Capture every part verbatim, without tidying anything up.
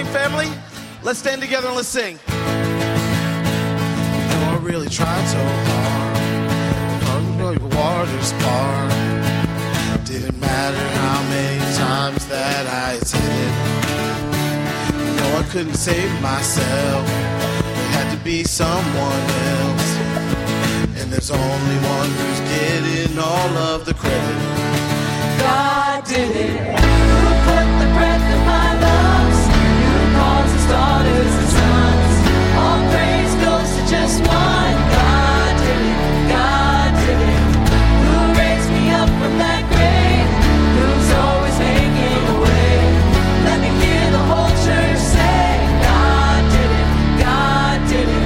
morning, family. Let's stand together and let's sing. You know I really tried so hard. The waters part. Didn't matter how many times that I attended. You know I couldn't save myself. It had to be someone else. And there's only one who's getting all of the credit. God did it. Who put the breath in my lungs? Who calls his daughters and sons? All praise goes to just one. God did it. God did it. Who raised me up from that grave? Who's always making a way? Let me hear the whole church say, God did it. God did it.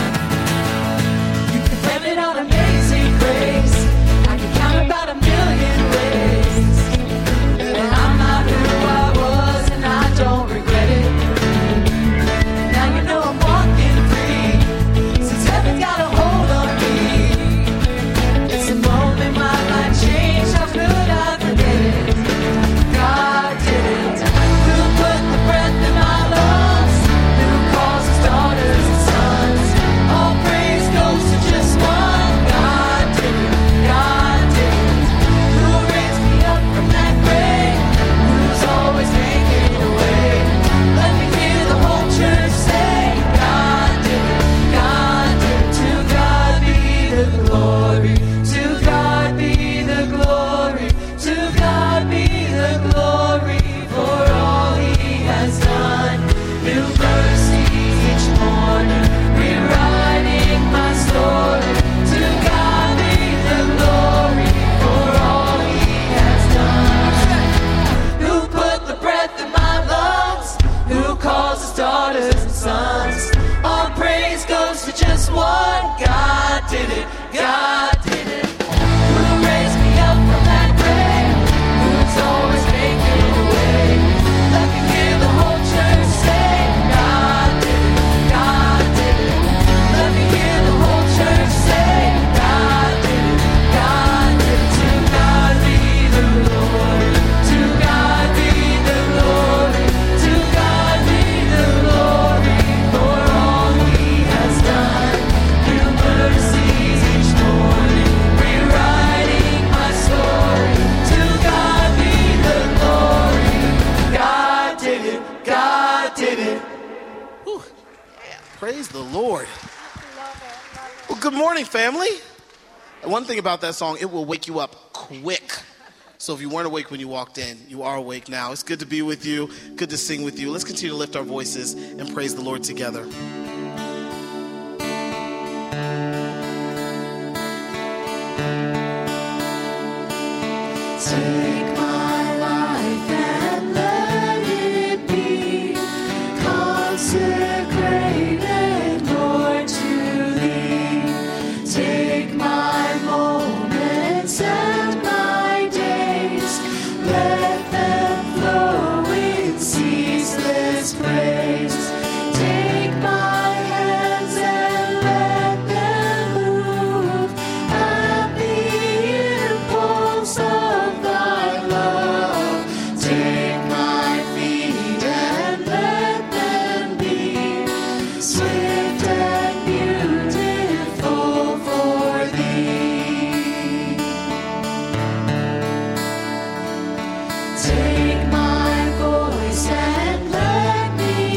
You can blame it on amazing grace. I can count about a million ways. And I'm not who I was, and I don't regret it. Now you know I'm walking free, since heaven got a hold on me. It's a moment my life changed. How could I forget it? God did it. Who put the breath in my lungs? Who calls his daughters and sons? All praise goes to just one. God did it. God did it. Who raised me up from that grave? Who's always making a way? Let me hear the whole church say, God did it. God did it. To God be the glory. To God be the glory. To God be the glory for all he has done. New mercies each morning, rewriting my story. To God be the glory for all he has done. Who put the breath in my lungs? Who calls his daughters and sons? All praise goes to just one. God did it. God did it. Who raised me up from that grave? Who's always making a way? Let me hear the whole church say, God did it. God did it. Let me hear the whole church say, God did it. God did it. To God be the glory. To God be the glory. To God be the glory for all he has done. New mercies each morning, rewriting my story. To God be the glory. God did it. God did it. Whew. Yeah, praise the Lord. Well, good morning, family. And one thing about that song, it will wake you up quick. So if you weren't awake when you walked in, you are awake now. It's good to be with you, good to sing with you. Let's continue to lift our voices and praise the Lord together. Take my life and let it be consecrated, Lord, to thee. Take my moments and my days, let them flow in ceaseless praise. Take my hands and let them move at the impulse of thy love. Take my feet and let them be swift and beautiful for thee. Take my voice and let me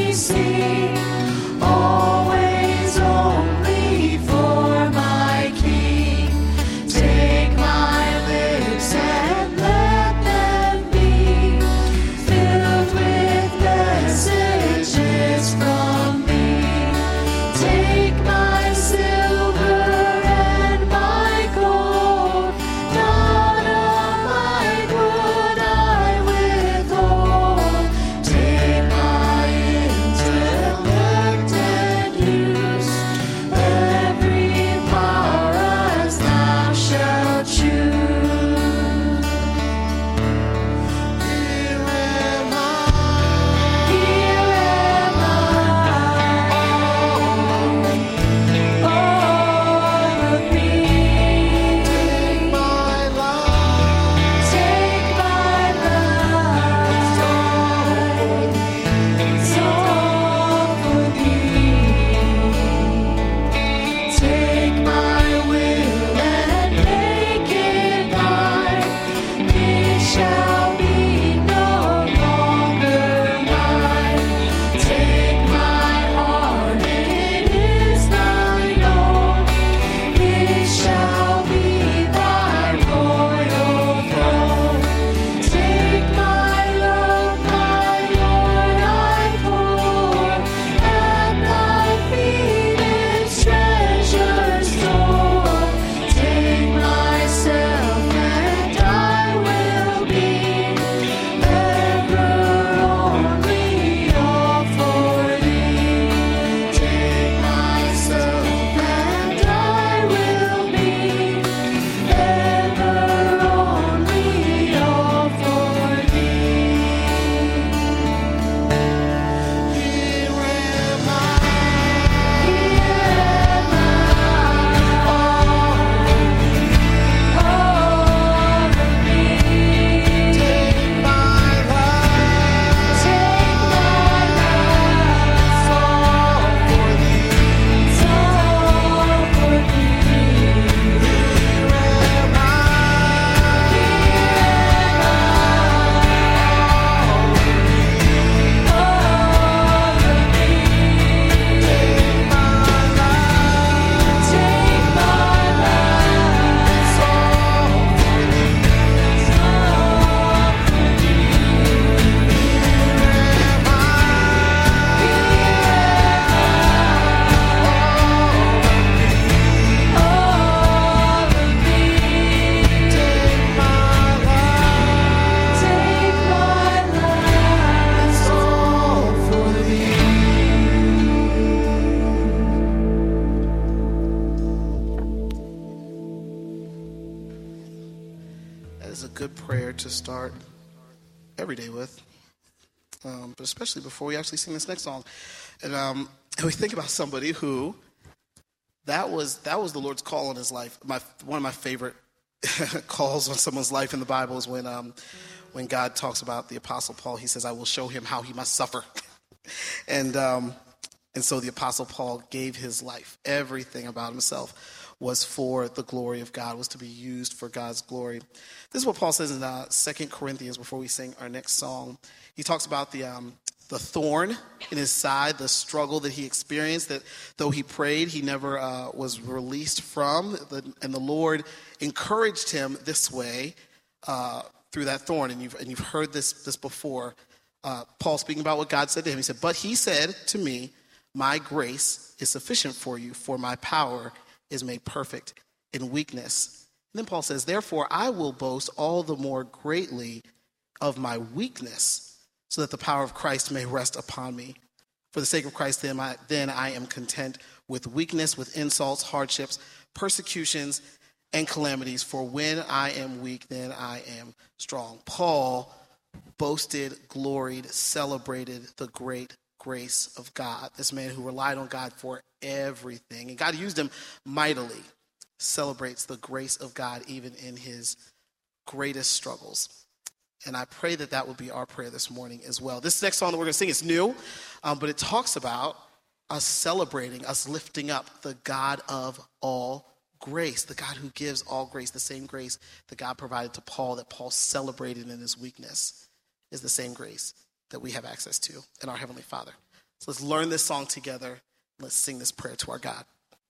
start every day with, um, but especially before we actually sing this next song. And, um, and we think about somebody who, that was that was the Lord's call on his life. My One of my favorite calls on someone's life in the Bible is when, um, when God talks about the Apostle Paul. He says, I will show him how he must suffer. and um, and so the Apostle Paul gave his life. Everything about himself was for the glory of God, was to be used for God's glory. This is what Paul says in uh, Second Corinthians before we sing our next song. He talks about the um, the thorn in his side, the struggle that he experienced, that though he prayed, he never uh, was released from. The, and the Lord encouraged him this way uh, through that thorn. And you've, and you've heard this, this before. Uh, Paul speaking about what God said to him. He said, but he said to me, my grace is sufficient for you, for my power is made perfect in weakness. And then Paul says, therefore, I will boast all the more greatly of my weakness, so that the power of Christ may rest upon me. For the sake of Christ, then I, then I am content with weakness, with insults, hardships, persecutions, and calamities. For when I am weak, then I am strong. Paul boasted, gloried, celebrated the great grace of God. This man who relied on God for everything, and God used him mightily, celebrates the grace of God even in his greatest struggles. And I pray that that will be our prayer this morning as well. This next song that we're going to sing is new, um, but it talks about us celebrating, us lifting up the God of all grace, the God who gives all grace, the same grace that God provided to Paul, that Paul celebrated in his weakness, is the same grace that we have access to in our Heavenly Father. So let's learn this song together. Let's sing this prayer to our God.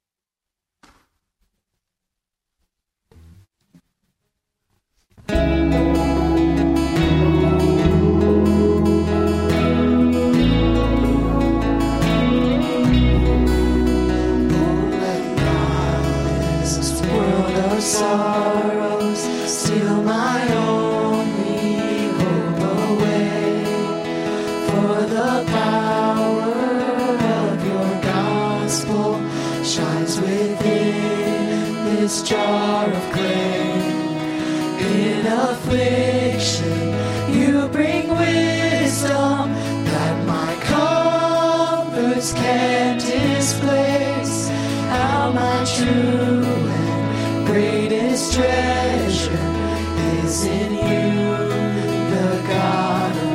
Sorrows steal my only hope away, for the power of your gospel shines within this jar of clay. In affliction you bring wisdom that my comforts can't displace. How my true greatest treasure is in you, the God of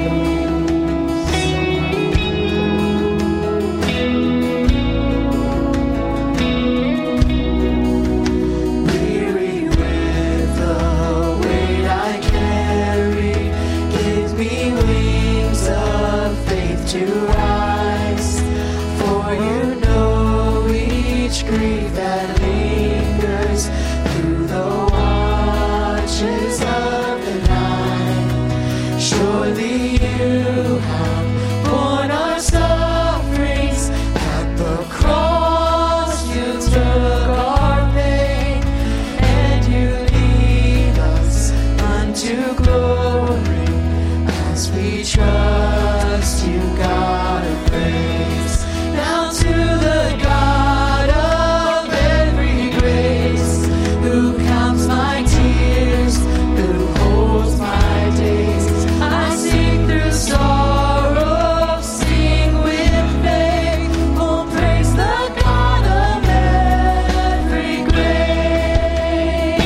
Weary with the weight I carry, give me wings of faith to rise. For you know each grief that lingers through the watches of the night. Surely you have borne our sufferings at the cross. You took our pain, and you lead us unto glory as we trust you, God of grace. Now to the God of every grace, who counts my tears, who holds my days. I sing through sorrow, sing with faith. Oh, praise the God of every grace.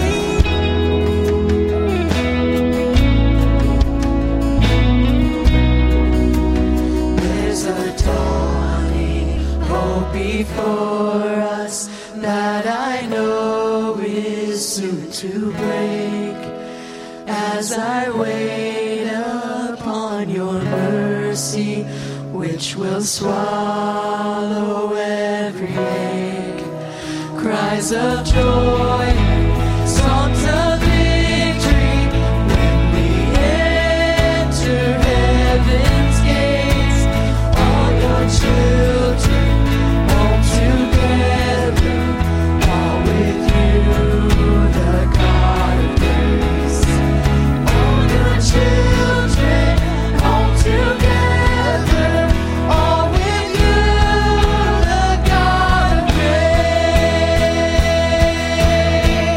There's a dawning hope before us that I know is soon to break, as I wait upon your mercy, which will swallow every ache. Cries of joy and songs of victory when we enter heaven's gates. All your children home together, all with you, the God of grace. All your children home together, all with you, the God of grace.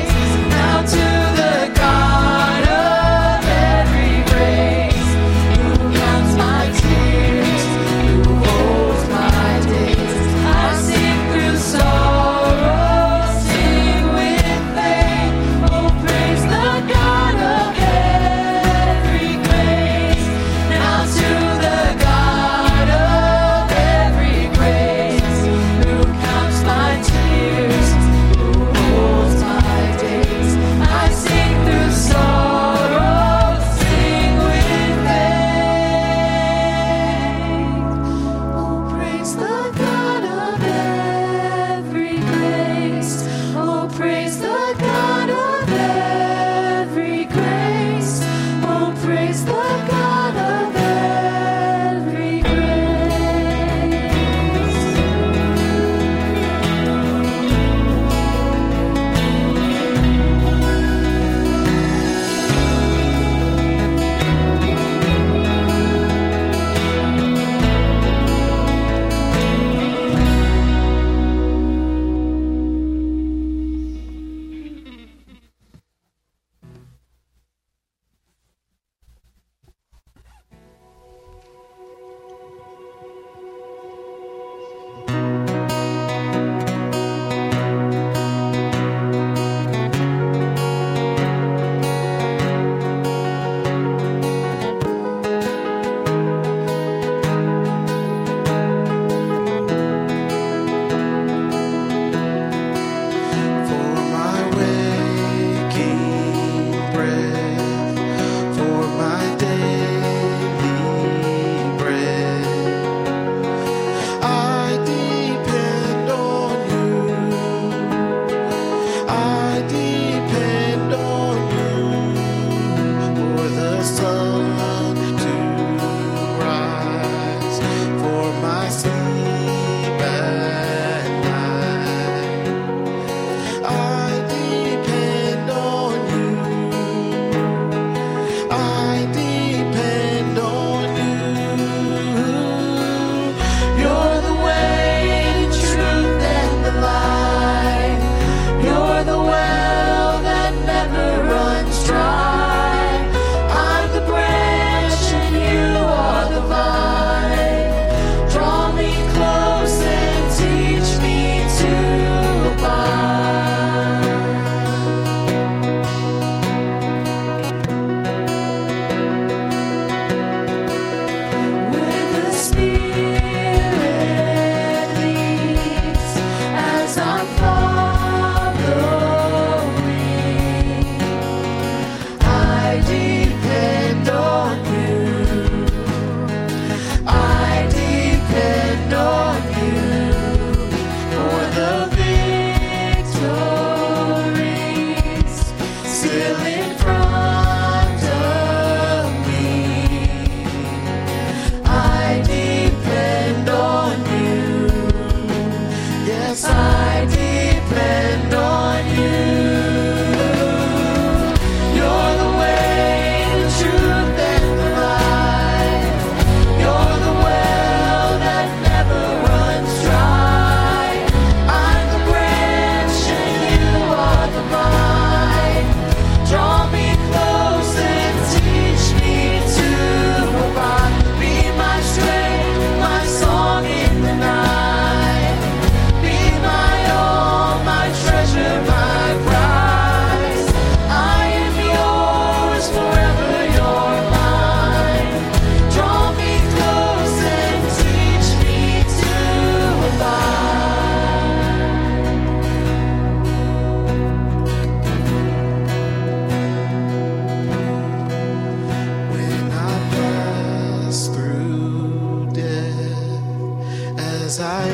as I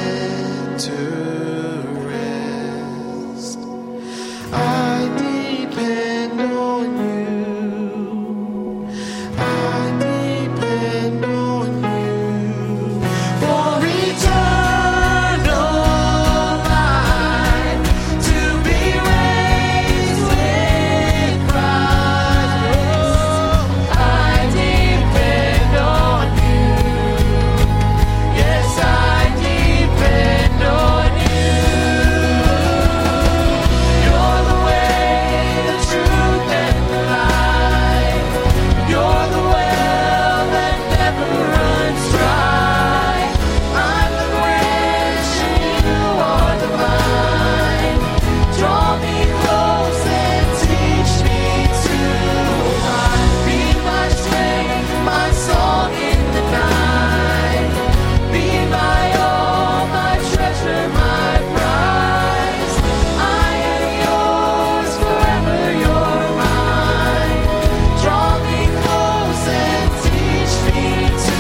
enter rest. I depend on you. I depend on you for eternal life, to be raised with Christ. I depend on you. Yes, I depend on you. You're the way, the truth, and the life. You're the well that never runs dry. I'm the branch and you are the vine. Draw me close and teach me to abide. Be my strength, my song in the night. Be my all, my treasure, my prize. I am yours, forever you're mine. Draw me close and teach me to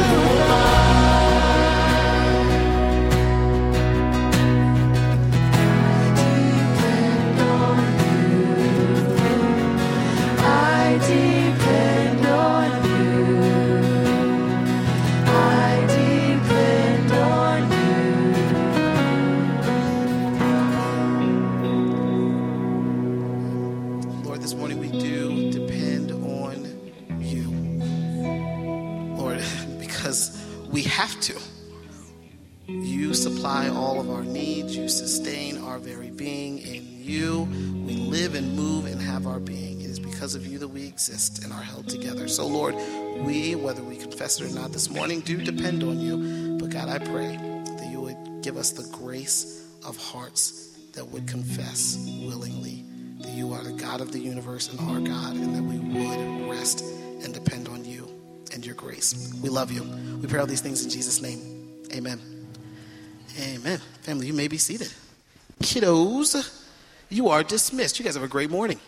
I depend on you. I depend on you. Lord, this morning we do depend on you. Lord, because we have to. You supply all of our needs. You sustain our very being. In you, we live and move and have our being. It is because of you that we exist and are held together. So, Lord, we, whether we confess it or not this morning, do depend on you. But, God, I pray that you would give us the grace of hearts that would confess willingly that you are the God of the universe and our God, and that we would rest and depend on you and your grace. We love you. We pray all these things in Jesus' name. Amen. Amen. Family, you may be seated. Kiddos, you are dismissed. You guys have a great morning.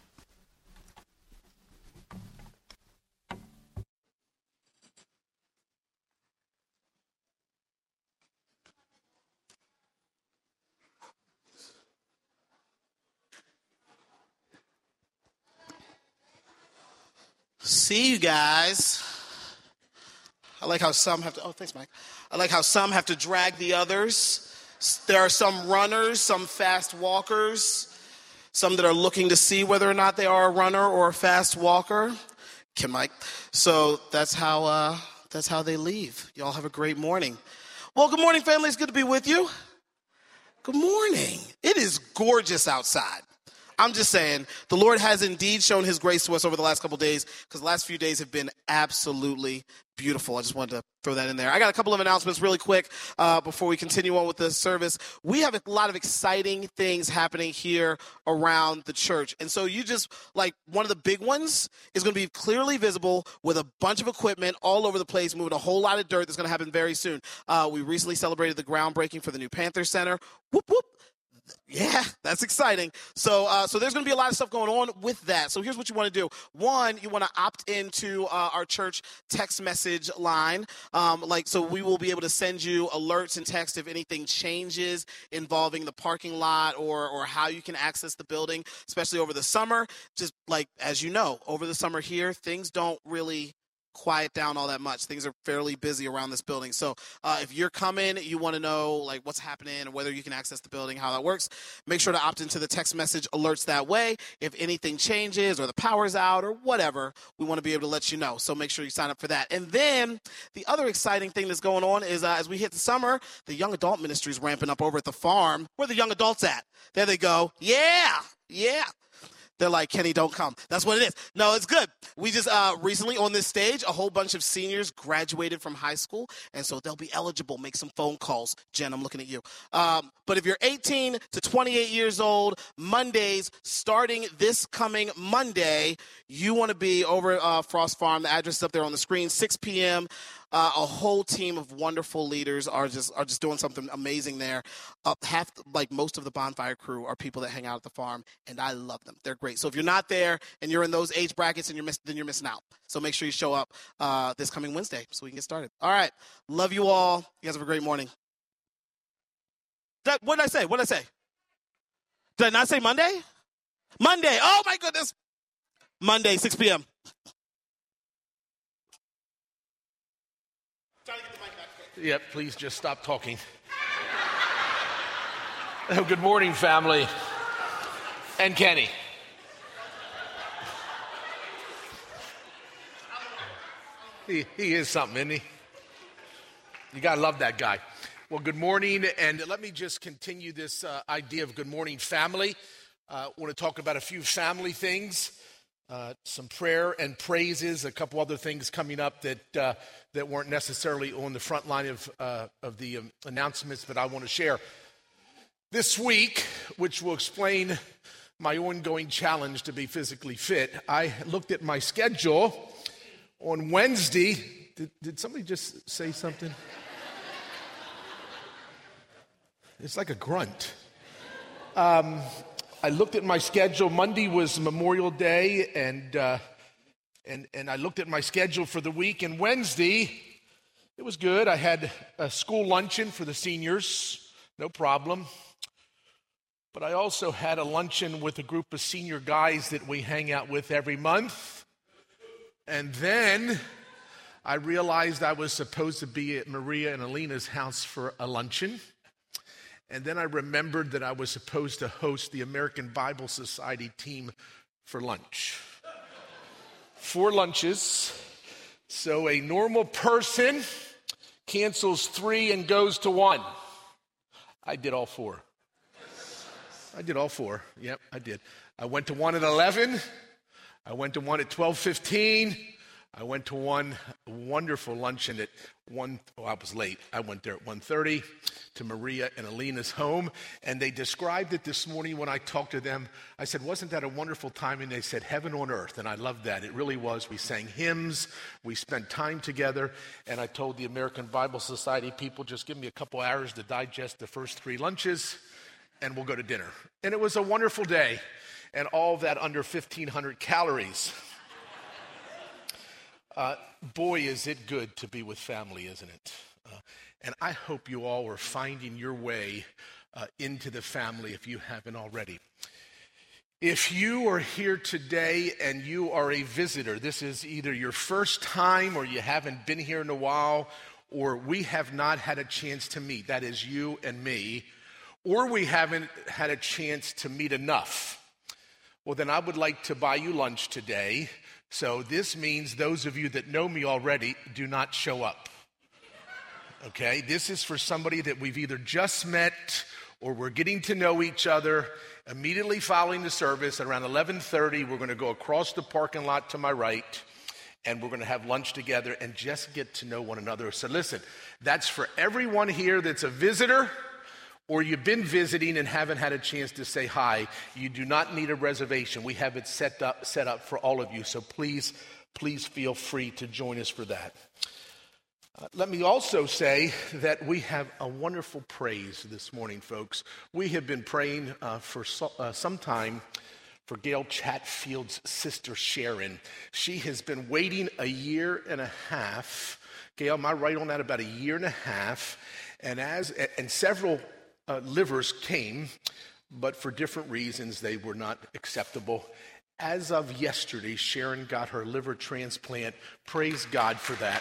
See you guys. I like how some have to, oh, thanks, Mike. I like how some have to drag the others. There are some runners, some fast walkers, some that are looking to see whether or not they are a runner or a fast walker. Kim, Mike. So that's how, uh, that's how they leave. Y'all have a great morning. Well, good morning, family. It's good to be with you. Good morning. It is gorgeous outside. I'm just saying, the Lord has indeed shown his grace to us over the last couple days, because the last few days have been absolutely beautiful. I just wanted to throw that in there. I got a couple of announcements really quick uh, before we continue on with the service. We have a lot of exciting things happening here around the church. And so you just, like, one of the big ones is going to be clearly visible with a bunch of equipment all over the place, moving a whole lot of dirt that's going to happen very soon. Uh, we recently celebrated the groundbreaking for the new Panther Center. Whoop, whoop. Yeah, that's exciting. So uh, so there's going to be a lot of stuff going on with that. So here's what you want to do. One, you want to opt into uh, our church text message line. Um, like, so we will be able to send you alerts and text if anything changes involving the parking lot or or how you can access the building, especially over the summer. Just like, as you know, over the summer here, things don't really quiet down all that much. Things are fairly busy around this building. So uh, if you're coming, you want to know like what's happening and whether you can access the building, how that works, make sure to opt into the text message alerts that way. If anything changes or the power's out or whatever, we want to be able to let you know. So make sure you sign up for that. And then the other exciting thing that's going on is uh, as we hit the summer, the young adult ministry is ramping up over at the farm. Where are the young adults at? There they go. Yeah, yeah. They're like, Kenny, don't come. That's what it is. No, it's good. We just uh, recently on this stage, a whole bunch of seniors graduated from high school, and so they'll be eligible. Make some phone calls. Jen, I'm looking at you. Um, but if you're eighteen to twenty-eight years old, Mondays, starting this coming Monday, you want to be over uh, Frost Farm. The address is up there on the screen, six p.m., Uh, a whole team of wonderful leaders are just are just doing something amazing there. Uh, half, like most of the Bonfire crew, are people that hang out at the farm, and I love them. They're great. So if you're not there and you're in those age brackets, and you're miss, then you're missing out. So make sure you show up uh, this coming Wednesday so we can get started. All right. Love you all. You guys have a great morning. That, what did I say? What did I say? Did I not say Monday? Monday. Oh, my goodness. Monday, six p.m. Yep, please just stop talking. Oh, good morning, family. And Kenny. He, he is something, isn't he? You got to love that guy. Well, good morning, and let me just continue this uh, idea of good morning, family. I uh, want to talk about a few family things. Uh, some prayer and praises, a couple other things coming up that uh, that weren't necessarily on the front line of uh, of the um, announcements, but I want to share this week, which will explain my ongoing challenge to be physically fit. I looked at my schedule on Wednesday. Did, did somebody just say something? It's like a grunt. Um, I looked at my schedule. Monday was Memorial Day, and uh, and and I looked at my schedule for the week. And Wednesday, it was good. I had a school luncheon for the seniors, no problem. But I also had a luncheon with a group of senior guys that we hang out with every month. And then I realized I was supposed to be at Maria and Alina's house for a luncheon. And then I remembered that I was supposed to host the American Bible Society team for lunch. Four lunches. So a normal person cancels three and goes to one. I did all four. I did all four. Yep, I did. I went to one at eleven. I went to one at twelve fifteen. I went to one wonderful luncheon at one, oh, I was late. I went there at one thirty to Maria and Alina's home, and they described it this morning when I talked to them. I said, wasn't that a wonderful time? And they said, heaven on earth, and I loved that. It really was. We sang hymns, we spent time together, and I told the American Bible Society people, just give me a couple hours to digest the first three lunches, and we'll go to dinner. And it was a wonderful day, and all that under fifteen hundred calories. Uh, boy, is it good to be with family, isn't it? Uh, and I hope you all are finding your way uh, into the family if you haven't already. If you are here today and you are a visitor, this is either your first time or you haven't been here in a while, or we have not had a chance to meet, that is you and me, or we haven't had a chance to meet enough, well, then I would like to buy you lunch today. So this means those of you that know me already do not show up, okay? This is for somebody that we've either just met or we're getting to know each other. Immediately following the service at around eleven thirty, we're going to go across the parking lot to my right, and we're going to have lunch together and just get to know one another. So listen, that's for everyone here that's a visitor, or you've been visiting and haven't had a chance to say hi. You do not need a reservation. We have it set up set up for all of you. So please, please feel free to join us for that. Uh, let me also say that we have a wonderful praise this morning, folks. We have been praying uh, for so, uh, some time for Gail Chatfield's sister, Sharon. She has been waiting a year and a half. Gail, am I right on that? About a year and a half. And as and several Uh, livers came, but for different reasons they were not acceptable. As of yesterday, Sharon got her liver transplant. Praise God for that.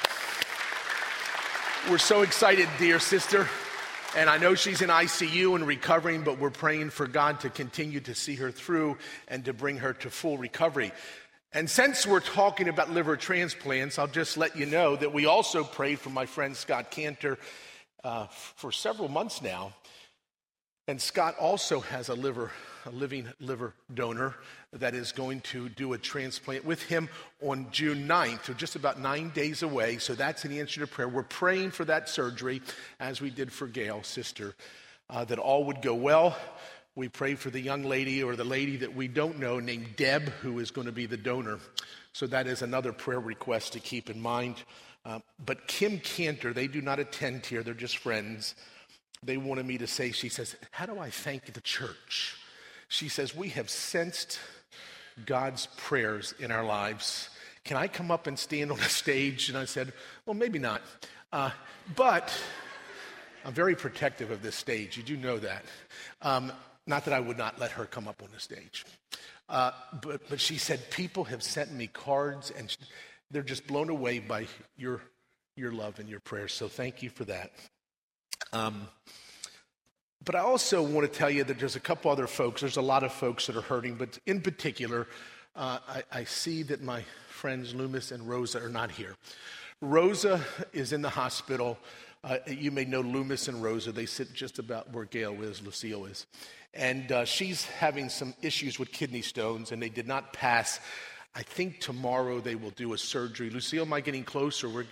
We're so excited, dear sister. And I know she's in I C U and recovering, but we're praying for God to continue to see her through and to bring her to full recovery. And since we're talking about liver transplants, I'll just let you know that we also prayed for my friend Scott Cantor uh, for several months now. And Scott also has a liver, a living liver donor that is going to do a transplant with him on June ninth, so just about nine days away. So that's an answer to prayer. We're praying for that surgery, as we did for Gail, sister, uh, that all would go well. We pray for the young lady or the lady that we don't know named Deb, who is going to be the donor. So that is another prayer request to keep in mind. Um, but Kim Cantor, they do not attend here. They're just friends. They wanted me to say, she says, how do I thank the church? She says, we have sensed God's prayers in our lives. Can I come up and stand on a stage? And I said, well, maybe not. Uh, but I'm very protective of this stage. You do know that. Um, not that I would not let her come up on the stage. Uh, but, but she said, people have sent me cards, and they're just blown away by your, your love and your prayers. So thank you for that. Um, but I also want to tell you that there's a couple other folks. There's a lot of folks that are hurting, but in particular, uh, I, I see that my friends Loomis and Rosa are not here. Rosa is in the hospital. Uh, you may know Loomis and Rosa. They sit just about where Gail is, Lucille is. And uh, she's having some issues with kidney stones, and they did not pass. I think tomorrow they will do a surgery. Lucille, am I getting closer? We're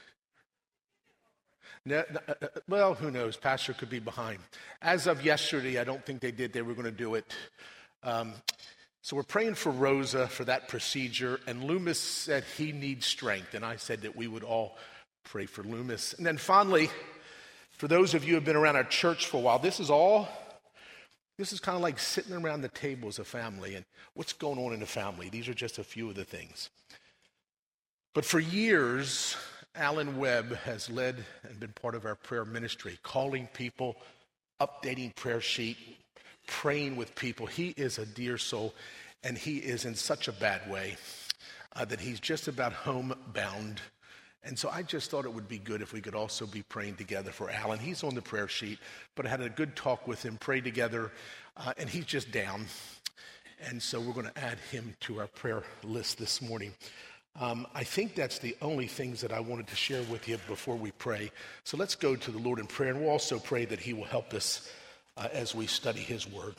No, no, uh, well, who knows? Pastor could be behind. As of yesterday, I don't think they did. They were going to do it. Um, so we're praying for Rosa for that procedure. And Loomis said he needs strength. And I said that we would all pray for Loomis. And then finally, for those of you who have been around our church for a while, this is all, this is kind of like sitting around the table as a family. And what's going on in the family? These are just a few of the things. But for years, Alan Webb has led and been part of our prayer ministry, calling people, updating prayer sheet, praying with people. He is a dear soul, and he is in such a bad way uh, that he's just about homebound. And so I just thought it would be good if we could also be praying together for Alan. He's on the prayer sheet, but I had a good talk with him, prayed together, uh, and he's just down. And so we're going to add him to our prayer list this morning. Um, I think that's the only things that I wanted to share with you before we pray. So let's go to the Lord in prayer, and we'll also pray that he will help us uh, as we study his word.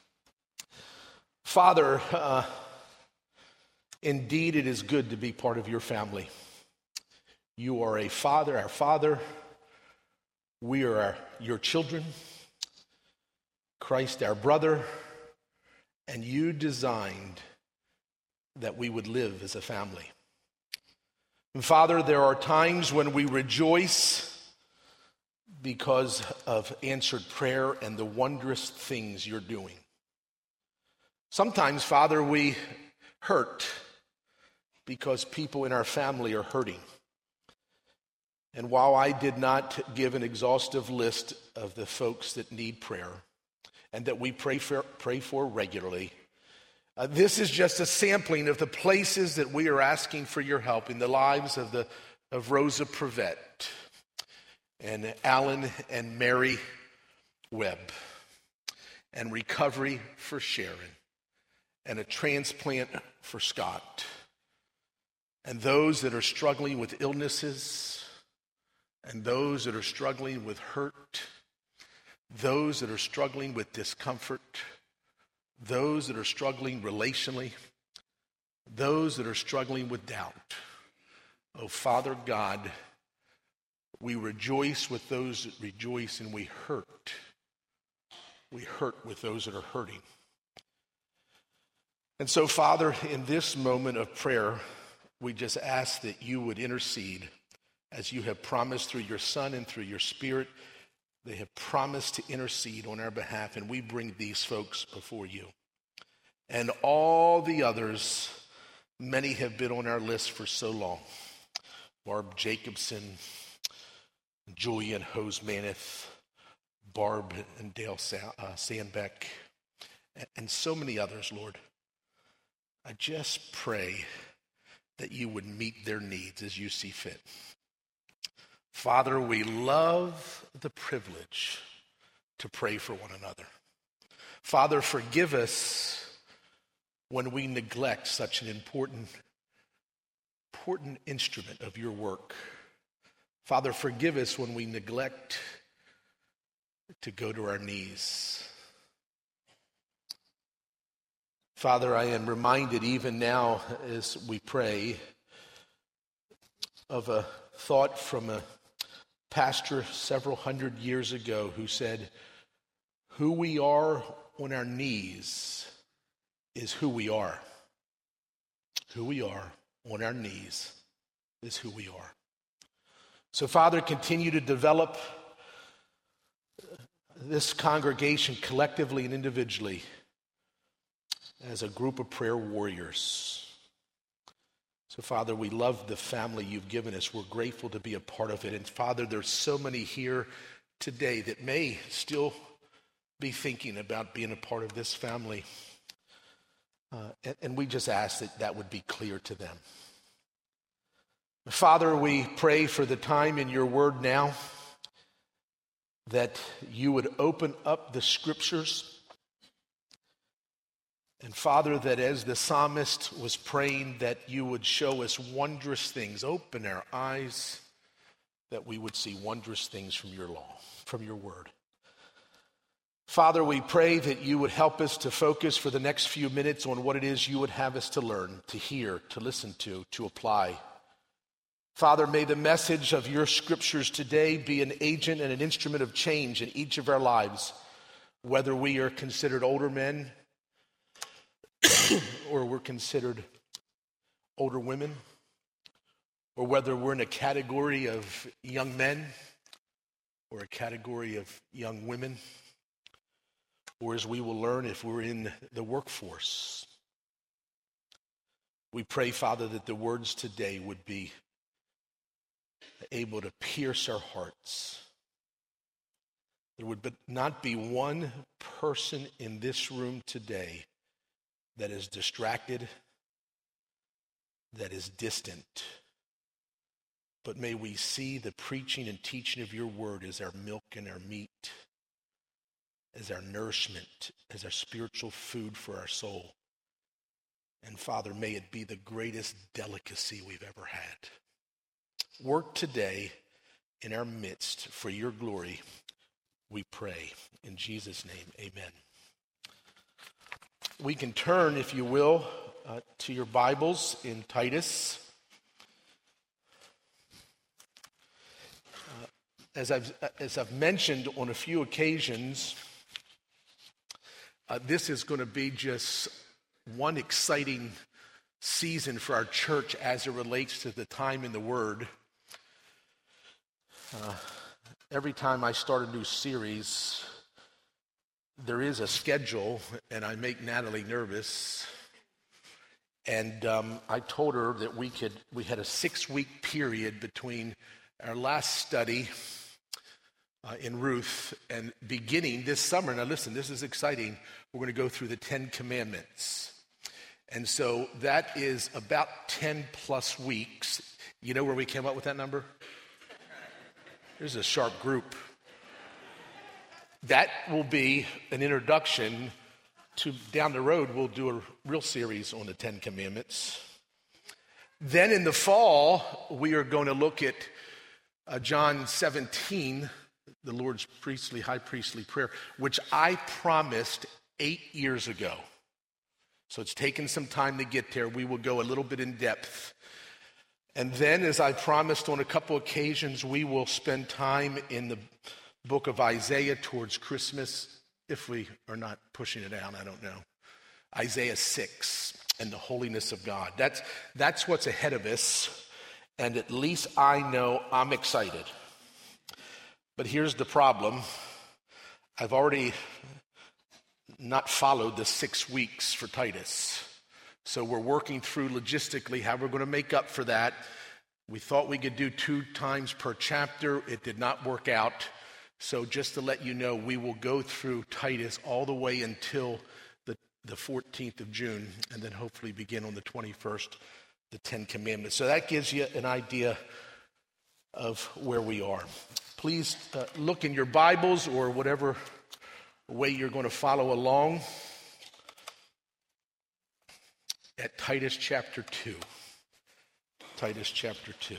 Father, uh, indeed it is good to be part of your family. You are a father, our father. We are our, your children. Christ, our brother. And you designed that we would live as a family. And Father, there are times when we rejoice because of answered prayer and the wondrous things you're doing. Sometimes, Father, we hurt because people in our family are hurting. And while I did not give an exhaustive list of the folks that need prayer and that we pray for, pray for regularly, Uh, this is just a sampling of the places that we are asking for your help in the lives of the of Rosa Prevette and Alan and Mary Webb, and recovery for Sharon, and a transplant for Scott, and those that are struggling with illnesses, and those that are struggling with hurt, those that are struggling with discomfort, those that are struggling relationally, those that are struggling with doubt. Oh, Father God, we rejoice with those that rejoice, and we hurt. We hurt with those that are hurting. And so, Father, in this moment of prayer, we just ask that you would intercede as you have promised through your Son and through your Spirit. They have promised to intercede on our behalf, and we bring these folks before you. And all the others, many have been on our list for so long. Barb Jacobson, Julian Hosmaneth, Barb and Dale Sandbeck, and so many others, Lord. I just pray that you would meet their needs as you see fit. Father, we love the privilege to pray for one another. Father, forgive us when we neglect such an important, important instrument of your work. Father, forgive us when we neglect to go to our knees. Father, I am reminded even now as we pray of a thought from a pastor several hundred years ago who said, who we are on our knees is who we are. Who we are on our knees is who we are. So, Father, continue to develop this congregation collectively and individually as a group of prayer warriors. So, Father, we love the family you've given us. We're grateful to be a part of it. And, Father, there's so many here today that may still be thinking about being a part of this family. Uh, and, and we just ask that that would be clear to them. Father, we pray for the time in your word now that you would open up the scriptures. And Father, that as the psalmist was praying, that you would show us wondrous things. Open our eyes that we would see wondrous things from your law, from your word. Father, we pray that you would help us to focus for the next few minutes on what it is you would have us to learn, to hear, to listen to, to apply. Father, may the message of your scriptures today be an agent and an instrument of change in each of our lives, whether we are considered older men or we're considered older women, or whether we're in a category of young men or a category of young women, or as we will learn if we're in the workforce. We pray, Father, that the words today would be able to pierce our hearts. There would not be one person in this room today that is distracted, that is distant. But may we see the preaching and teaching of your word as our milk and our meat, as our nourishment, as our spiritual food for our soul. And Father, may it be the greatest delicacy we've ever had. Work today in our midst for your glory, we pray. In Jesus' name, amen. We can turn, if you will, uh, to your Bibles in Titus. Uh, as I've as I've mentioned on a few occasions, uh, this is going to be just one exciting season for our church as it relates to the time in the Word. Uh, every time I start a new series, there is a schedule, and I make Natalie nervous. And um, I told her that we could. We had a six-week period between our last study uh, in Ruth and beginning this summer. Now, listen, this is exciting. We're going to go through the Ten Commandments, and so that is about ten plus weeks. You know where we came up with that number? There's a sharp group. That will be an introduction to down the road. We'll do a real series on the Ten Commandments. Then in the fall, we are going to look at uh, John seventeen, the Lord's priestly, high priestly prayer, which I promised eight years ago. So it's taken some time to get there. We will go a little bit in depth. And then, as I promised on a couple occasions, we will spend time in the book of Isaiah towards Christmas, if we are not pushing it out, I don't know. Isaiah six and the holiness of God. That's, that's what's ahead of us, and at least I know I'm excited. But here's the problem. I've already not followed the six weeks for Titus. So we're working through logistically how we're going to make up for that. We thought we could do two times per chapter. It did not work out. So just to let you know, we will go through Titus all the way until the, the fourteenth of June, and then hopefully begin on the twenty-first, the Ten Commandments. So that gives you an idea of where we are. Please uh, look in your Bibles or whatever way you're going to follow along at Titus chapter two. Titus chapter two.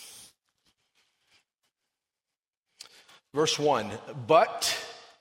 Verse one, but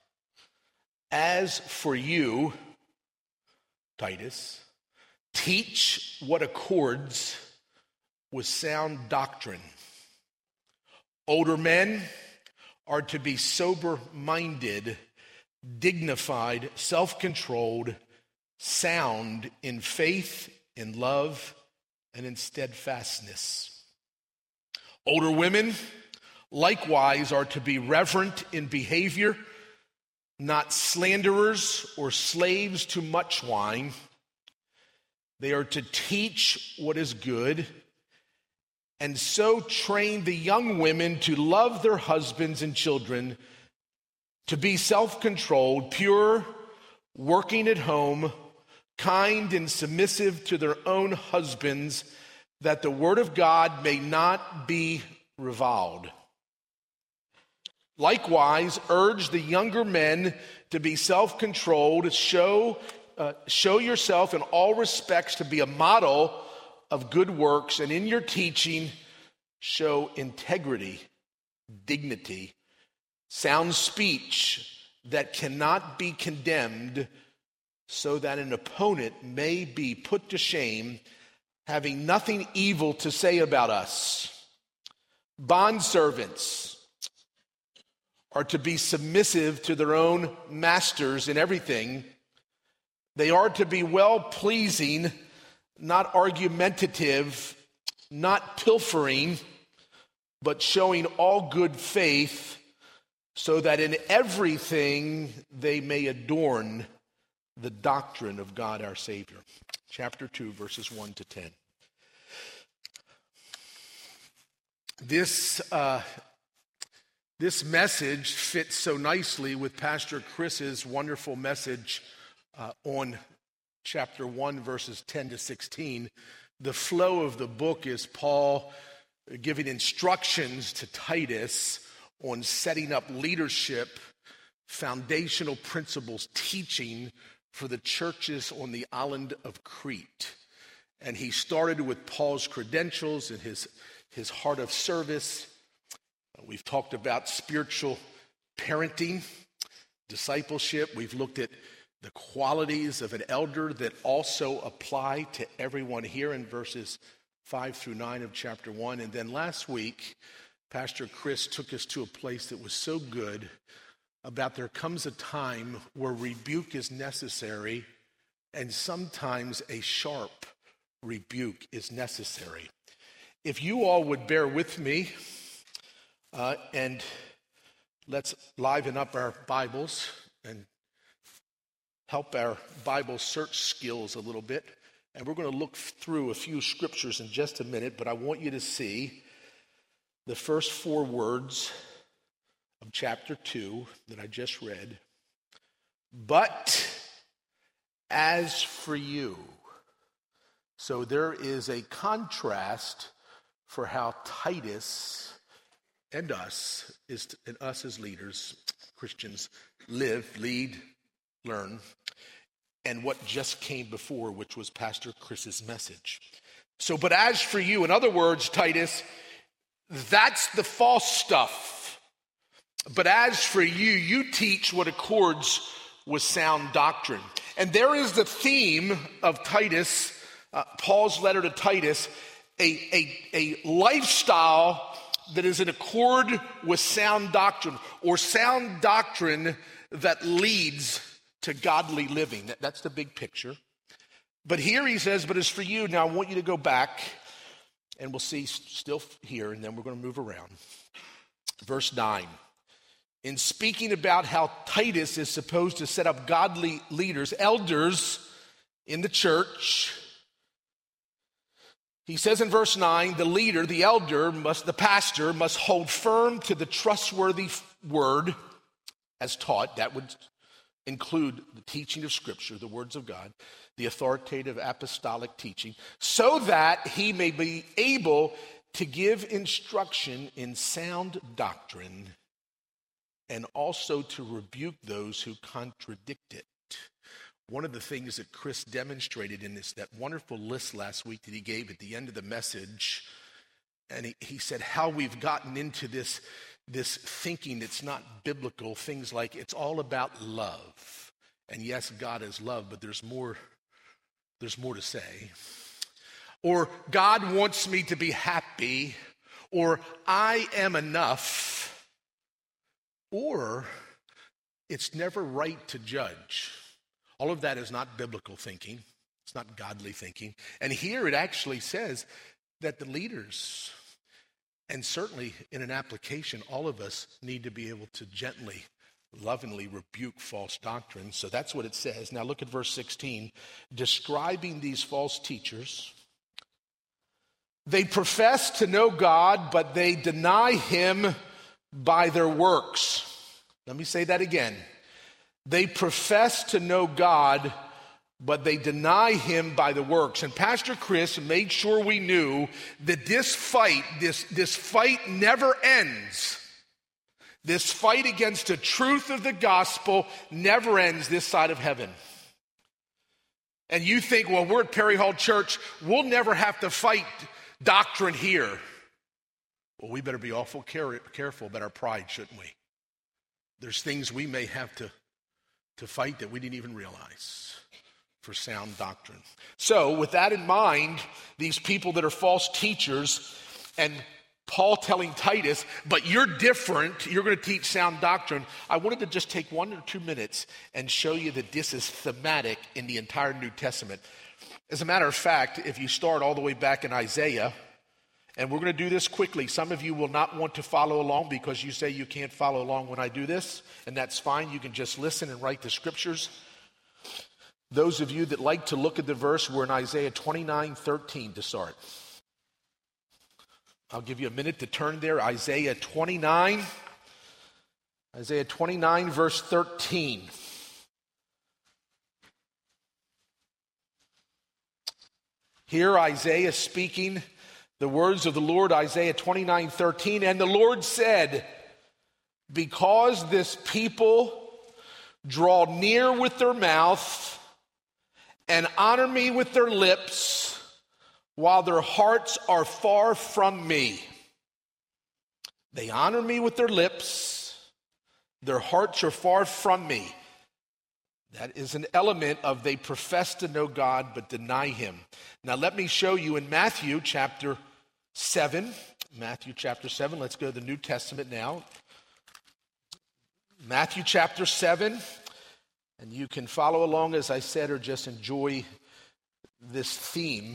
as for you, Titus, teach what accords with sound doctrine. Older men are to be sober-minded, dignified, self-controlled, sound in faith, in love, and in steadfastness. Older women likewise are to be reverent in behavior, not slanderers or slaves to much wine. They are to teach what is good, and so train the young women to love their husbands and children, to be self-controlled, pure, working at home, kind and submissive to their own husbands, that the word of God may not be reviled. Likewise, urge the younger men to be self-controlled, show, uh, show yourself in all respects to be a model of good works, and in your teaching show integrity, dignity, sound speech that cannot be condemned, so that an opponent may be put to shame, having nothing evil to say about us. Bondservants are to be submissive to their own masters in everything. They are to be well-pleasing, not argumentative, not pilfering, but showing all good faith, so that in everything they may adorn the doctrine of God our Savior. Chapter two, verses one to ten. This uh, this message fits so nicely with Pastor Chris's wonderful message uh, on chapter one, verses ten to sixteen. The flow of the book is Paul giving instructions to Titus on setting up leadership, foundational principles, teaching for the churches on the island of Crete. And he started with Paul's credentials and his, his heart of service. We've talked about spiritual parenting, discipleship. We've looked at the qualities of an elder that also apply to everyone here in verses five through nine of chapter one. And then last week, Pastor Chris took us to a place that was so good about there comes a time where rebuke is necessary, and sometimes a sharp rebuke is necessary. If you all would bear with me, uh, and let's liven up our Bibles and help our Bible search skills a little bit. And we're going to look through a few scriptures in just a minute, but I want you to see the first four words of chapter two that I just read. But as for you. So there is a contrast for how Titus and us, is to, and us as leaders, Christians, live, lead, learn, and what just came before, which was Pastor Chris's message. So, but as for you, in other words, Titus, that's the false stuff. But as for you, you teach what accords with sound doctrine. And there is the theme of Titus, uh, Paul's letter to Titus, a, a, a lifestyle that is in accord with sound doctrine, or sound doctrine that leads to godly living. That, that's the big picture. But here he says, but as for you, now I want you to go back, and we'll see still here, and then we're going to move around. Verse nine. In speaking about how Titus is supposed to set up godly leaders, elders in the church, he says in verse nine, the leader, the elder, must, the pastor must hold firm to the trustworthy word as taught. That would include the teaching of Scripture, the words of God, the authoritative apostolic teaching, so that he may be able to give instruction in sound doctrine and also to rebuke those who contradict it. One of the things that Chris demonstrated in this, that wonderful list last week that he gave at the end of the message, and he, he said how we've gotten into this, this thinking that's not biblical, things like it's all about love. And yes, God is love, but there's more, there's more to say. Or God wants me to be happy, or I am enough. Or it's never right to judge. All of that is not biblical thinking. It's not godly thinking. And here it actually says that the leaders And certainly in an application, all of us need to be able to gently, lovingly rebuke false doctrine. So that's what it says. Now look at verse sixteen. Describing these false teachers, they profess to know God, but they deny him by their works. Let me say that again. They profess to know God, but they deny him by the works. And Pastor Chris made sure we knew that this fight, this, this fight never ends. This fight against the truth of the gospel never ends this side of heaven. And you think, well, we're at Perry Hall Church, we'll never have to fight doctrine here. Well, we better be awful care- careful about our pride, shouldn't we? There's things we may have to, to fight that we didn't even realize for sound doctrine. So with that in mind, these people that are false teachers, and Paul telling Titus, but you're different, you're going to teach sound doctrine. I wanted to just take one or two minutes and show you that this is thematic in the entire New Testament. As a matter of fact, if you start all the way back in Isaiah, and we're going to do this quickly. Some of you will not want to follow along because you say you can't follow along when I do this, and that's fine. You can just listen and write the scriptures. Those of you that like to look at the verse, we're in Isaiah twenty-nine thirteen to start. I'll give you a minute to turn there. Isaiah twenty-nine. Isaiah twenty-nine, verse thirteen. Here Isaiah speaking the words of the Lord, Isaiah twenty-nine thirteen. And the Lord said, because this people draw near with their mouth and honor me with their lips, while their hearts are far from me. They honor me with their lips, their hearts are far from me. That is an element of they profess to know God but deny him. Now let me show you in Matthew chapter seven. Matthew chapter seven. Let's go to the New Testament now. Matthew chapter seven. And you can follow along, as I said, or just enjoy this theme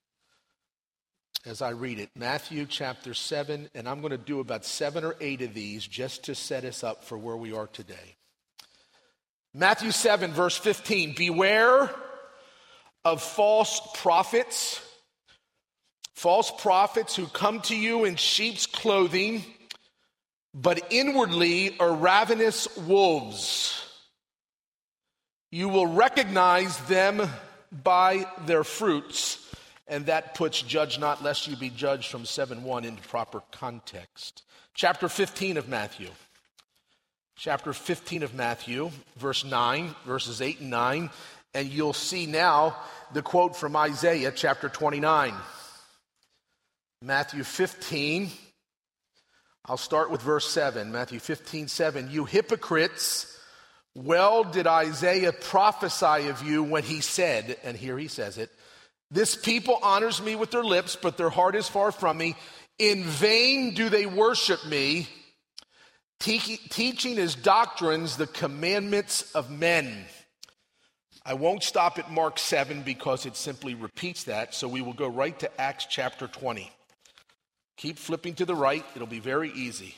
as I read it. Matthew chapter seven, and I'm going to do about seven or eight of these just to set us up for where we are today. Matthew seven, verse fifteen. Beware of false prophets, false prophets who come to you in sheep's clothing, but inwardly are ravenous wolves. You will recognize them by their fruits. And that puts judge not lest you be judged from seven one into proper context. Chapter fifteen of Matthew. Chapter fifteen of Matthew, verse nine, verses eight and nine. And you'll see now the quote from Isaiah chapter twenty-nine. Matthew fifteen, I'll start with verse seven. Matthew fifteen, seven. You hypocrites, well did Isaiah prophesy of you when he said, and here he says it, this people honors me with their lips, but their heart is far from me. In vain do they worship me, te- teaching as doctrines the commandments of men. I won't stop at Mark seven because it simply repeats that, so we will go right to Acts chapter twenty. Keep flipping to the right, it'll be very easy.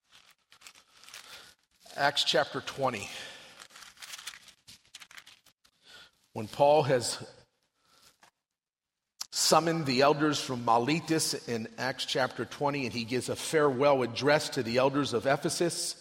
Acts chapter twenty. When Paul has summoned the elders from Miletus in Acts chapter twenty, and he gives a farewell address to the elders of Ephesus.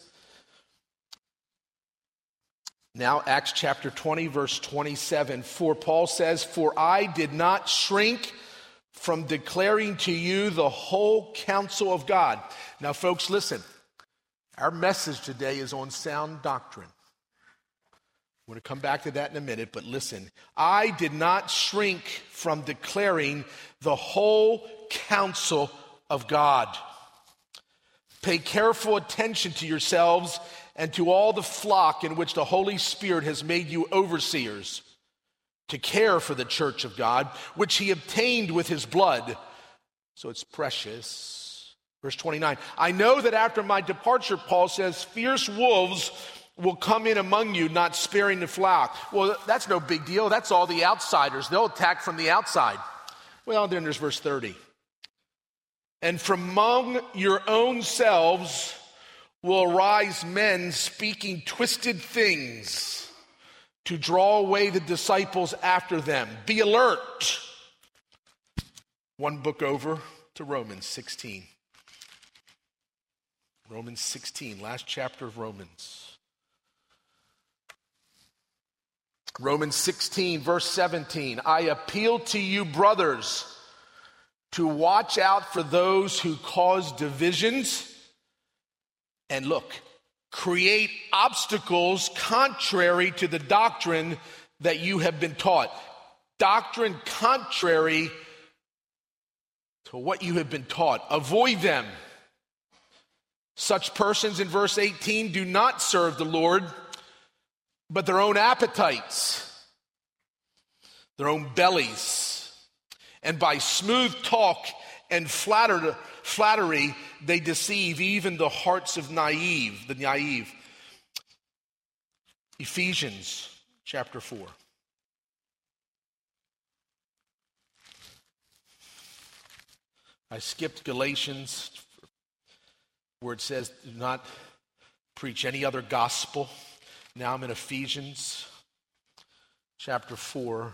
Now, Acts chapter twenty, verse twenty-seven. For Paul says, for I did not shrink from declaring to you the whole counsel of God. Now, folks, listen. Our message today is on sound doctrine. We're going to come back to that in a minute, but listen. I did not shrink from declaring the whole counsel of God. Pay careful attention to yourselves and to all the flock in which the Holy Spirit has made you overseers, to care for the church of God, which he obtained with his blood. So it's precious. Verse twenty-nine. I know that after my departure, Paul says, fierce wolves will come in among you, not sparing the flock. Well, that's no big deal. That's all the outsiders. They'll attack from the outside. Well, then there's verse thirty. And from among your own selves will arise men speaking twisted things to draw away the disciples after them. Be alert. One book over to Romans sixteen. Romans sixteen, last chapter of Romans. Romans sixteen, verse seventeen. I appeal to you, brothers, to watch out for those who cause divisions and look, create obstacles contrary to the doctrine that you have been taught. Doctrine contrary to what you have been taught. Avoid them. Such persons, in verse eighteen, do not serve the Lord, but their own appetites, their own bellies. And by smooth talk and flatter, flattery, they deceive even the hearts of naive, the naive. Ephesians chapter four. I skipped Galatians, where it says, do not preach any other gospel. Now I'm in Ephesians chapter four.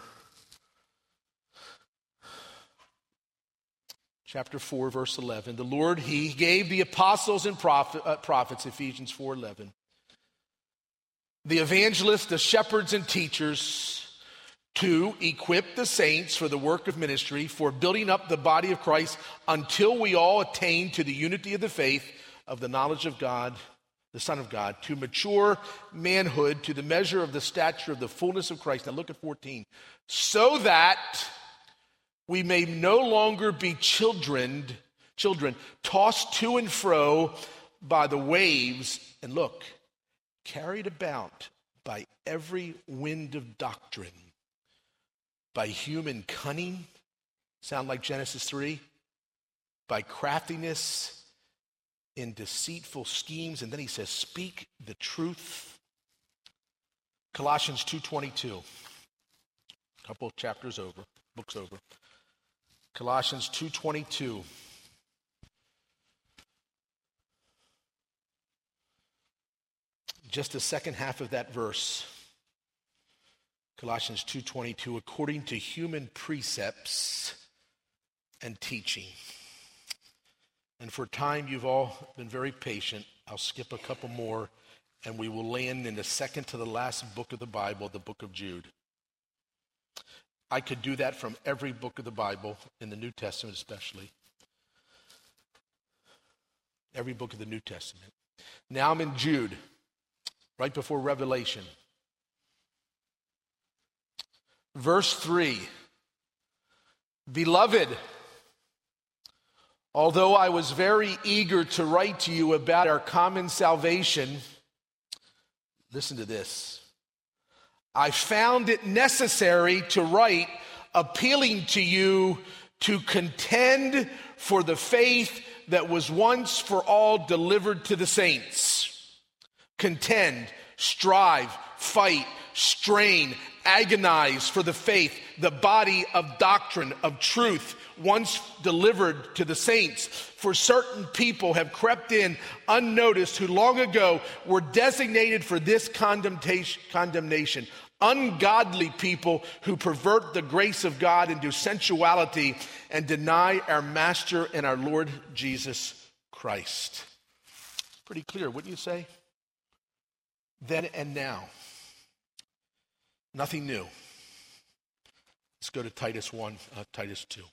Chapter four, verse eleven. The Lord, he gave the apostles and prophet, uh, prophets, Ephesians four eleven. The evangelists, the shepherds and teachers, to equip the saints for the work of ministry, for building up the body of Christ until we all attain to the unity of the faith of the knowledge of God, the Son of God, to mature manhood, to the measure of the stature of the fullness of Christ. Now look at fourteen. So that we may no longer be children, children tossed to and fro by the waves, and look, carried about by every wind of doctrine, by human cunning, sound like Genesis three, by craftiness in deceitful schemes. And then he says, speak the truth. Colossians two twenty-two, a couple of chapters over, books over. Colossians two twenty-two. Just the second half of that verse. Colossians two twenty-two, according to human precepts and teaching. And for time, you've all been very patient. I'll skip a couple more, and we will land in the second to the last book of the Bible, the book of Jude. I could do that from every book of the Bible, in the New Testament especially. Every book of the New Testament. Now I'm in Jude, right before Revelation. Verse three. Beloved, although I was very eager to write to you about our common salvation, listen to this. I found it necessary to write, appealing to you to contend for the faith that was once for all delivered to the saints. Contend, strive, fight, strain, agonize for the faith, the body of doctrine, of truth, once delivered to the saints. For certain people have crept in unnoticed who long ago were designated for this condemnation. Ungodly people who pervert the grace of God into sensuality and deny our Master and our Lord Jesus Christ. Pretty clear, wouldn't you say? Then and now. Nothing new. Let's go to Titus one, uh, Titus two.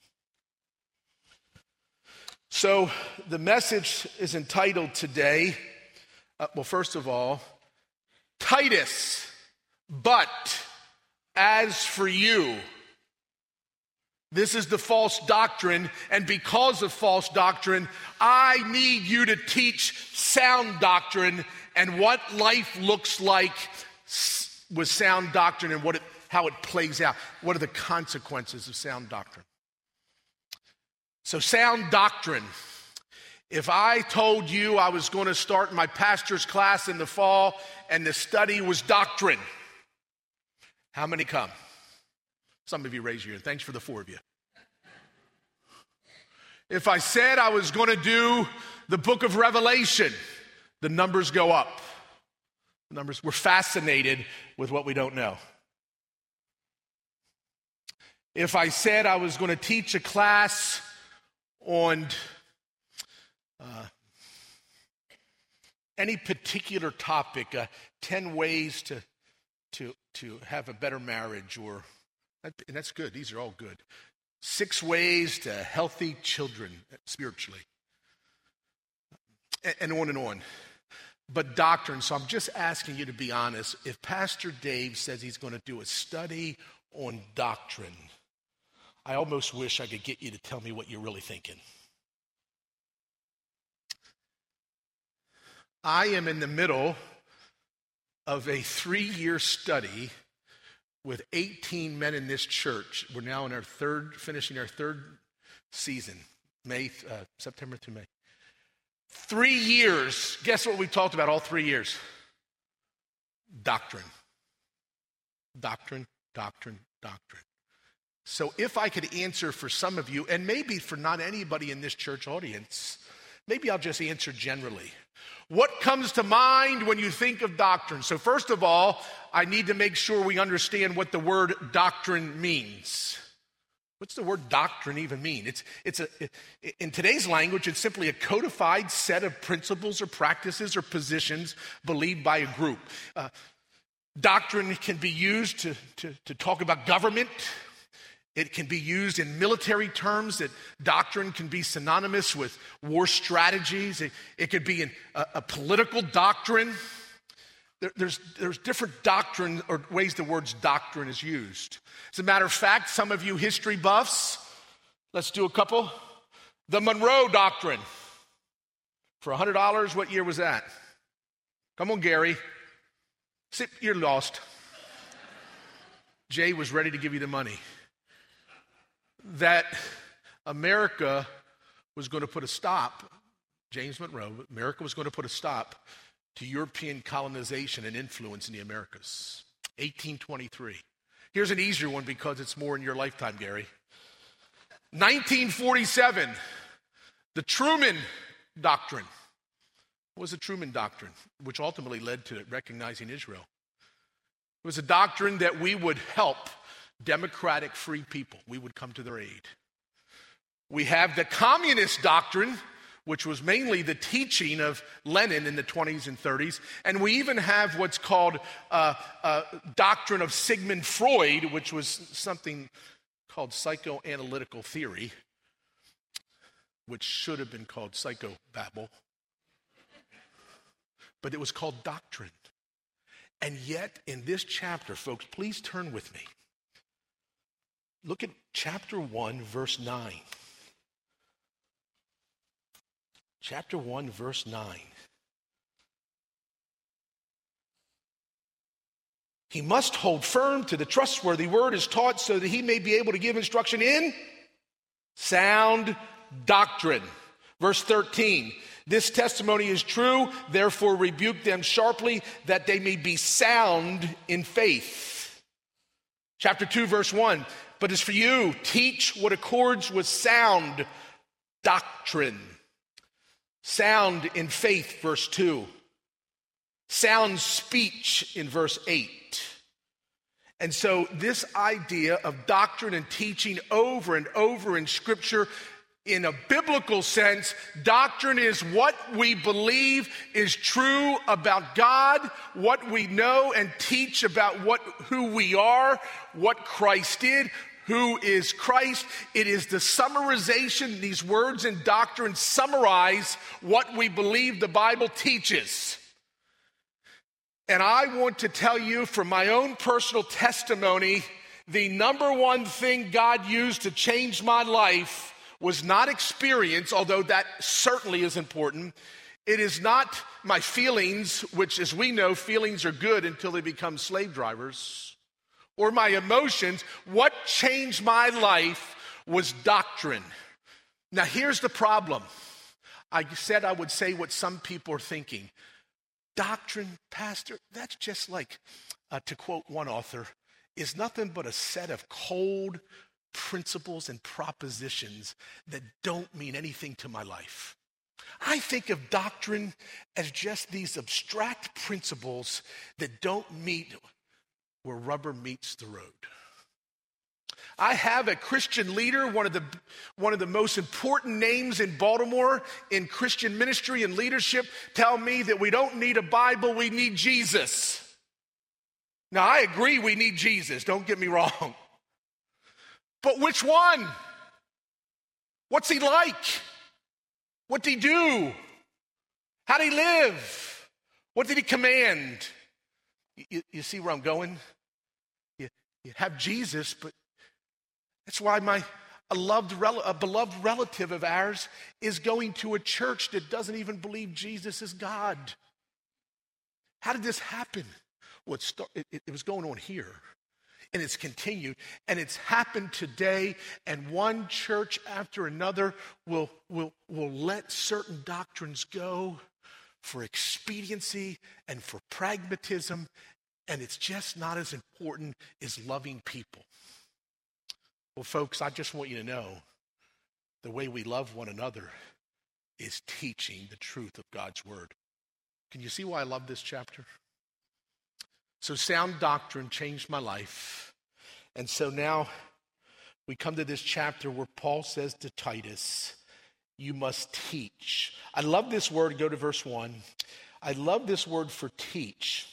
So the message is entitled today, uh, well, first of all, Titus, but as for you. This is the false doctrine, and because of false doctrine, I need you to teach sound doctrine and what life looks like with sound doctrine and what it, how it plays out. What are the consequences of sound doctrine? So sound doctrine. If I told you I was going to start my pastor's class in the fall and the study was doctrine, how many come? Some of you raise your hand. Thanks for the four of you. If I said I was going to do the book of Revelation, the numbers go up. The numbers, we're fascinated with what we don't know. If I said I was going to teach a class on uh, any particular topic, uh, ten ways to, to, to have a better marriage, or, and that's good, these are all good. Six ways to healthy children spiritually, and, and on and on. But doctrine, so I'm just asking you to be honest. If Pastor Dave says he's going to do a study on doctrine, I almost wish I could get you to tell me what you're really thinking. I am in the middle of a three-year study with eighteen men in this church. We're now in our third, finishing our third season, May, uh, September to May. Three years. Guess what we talked about all three years? Doctrine. Doctrine, doctrine, doctrine. So if I could answer for some of you, and maybe for not anybody in this church audience, maybe I'll just answer generally. What comes to mind when you think of doctrine? So first of all, I need to make sure we understand what the word doctrine means. What's the word doctrine even mean? It's, it's a, in today's language, it's simply a codified set of principles or practices or positions believed by a group. Uh, doctrine can be used to, to, to talk about government. It can be used in military terms. That doctrine can be synonymous with war strategies. It, it could be in a, a political doctrine. There, there's, there's different doctrine or ways the word doctrine is used. As a matter of fact, some of you history buffs, let's do a couple. The Monroe Doctrine. For one hundred dollars, what year was that? Come on, Gary. Sit, you're lost. Jay was ready to give you the money. That America was going to put a stop, James Monroe, America was going to put a stop to European colonization and influence in the Americas. eighteen twenty-three. Here's an easier one because it's more in your lifetime, Gary. nineteen forty-seven, the Truman Doctrine. What was the Truman Doctrine? Which ultimately led to recognizing Israel. It was a doctrine that we would help democratic free people. We would come to their aid. We have the Communist Doctrine, which was mainly the teaching of Lenin in the twenties and thirties. And we even have what's called uh, uh, doctrine of Sigmund Freud, which was something called psychoanalytical theory, which should have been called psychobabble. But it was called doctrine. And yet, in this chapter, folks, please turn with me. Look at chapter one, verse nine. Chapter one, verse nine. He must hold firm to the trustworthy word as taught so that he may be able to give instruction in sound doctrine. Verse thirteen. This testimony is true, therefore rebuke them sharply that they may be sound in faith. Chapter two, verse one. But as for you, teach what accords with sound doctrine. Sound in faith, verse two. Sound speech in verse eight. And so this idea of doctrine and teaching over and over in Scripture, in a biblical sense, doctrine is what we believe is true about God, what we know and teach about what who we are, what Christ did, who is Christ. It is the summarization. These words in doctrine summarize what we believe the Bible teaches. And I want to tell you from my own personal testimony, the number one thing God used to change my life was not experience, although that certainly is important. It is not my feelings, which, as we know, feelings are good until they become slave drivers, or my emotions. What changed my life was doctrine. Now, here's the problem. I said I would say what some people are thinking. Doctrine, Pastor, that's just like, uh, to quote one author, is nothing but a set of cold, principles and propositions that don't mean anything to my life. I think of doctrine as just these abstract principles that don't meet where rubber meets the road. I have a Christian leader, one of the one of the most important names in Baltimore in Christian ministry and leadership, tell me that we don't need a Bible, we need Jesus. Now, I agree we need Jesus, don't get me wrong. But which one? What's he like? What did he do? How did he live? What did he command? You, you see where I'm going? You, you have Jesus, but that's why my a loved rel- a beloved relative of ours is going to a church that doesn't even believe Jesus is God. How did this happen? Well, it, start, it, it was going on here, and it's continued, and it's happened today, and one church after another will, will, will let certain doctrines go for expediency and for pragmatism, and it's just not as important as loving people. Well, folks, I just want you to know the way we love one another is teaching the truth of God's word. Can you see why I love this chapter? So sound doctrine changed my life. And so now we come to this chapter where Paul says to Titus, you must teach. I love this word. Go to verse one. I love this word for teach.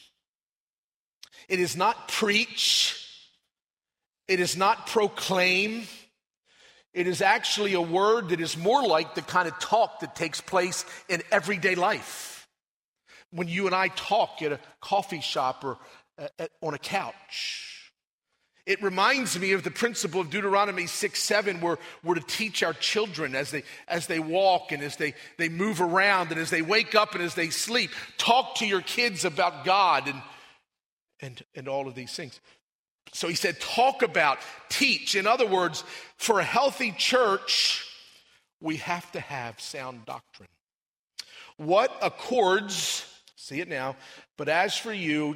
It is not preach. It is not proclaim. It is actually a word that is more like the kind of talk that takes place in everyday life. When you and I talk at a coffee shop or at, on a couch. It reminds me of the principle of Deuteronomy six seven, where we're to teach our children as they as they walk and as they, they move around and as they wake up and as they sleep. Talk to your kids about God and, and, and all of these things. So he said, talk about, teach. In other words, for a healthy church, we have to have sound doctrine. What accords, see it now, but as for you,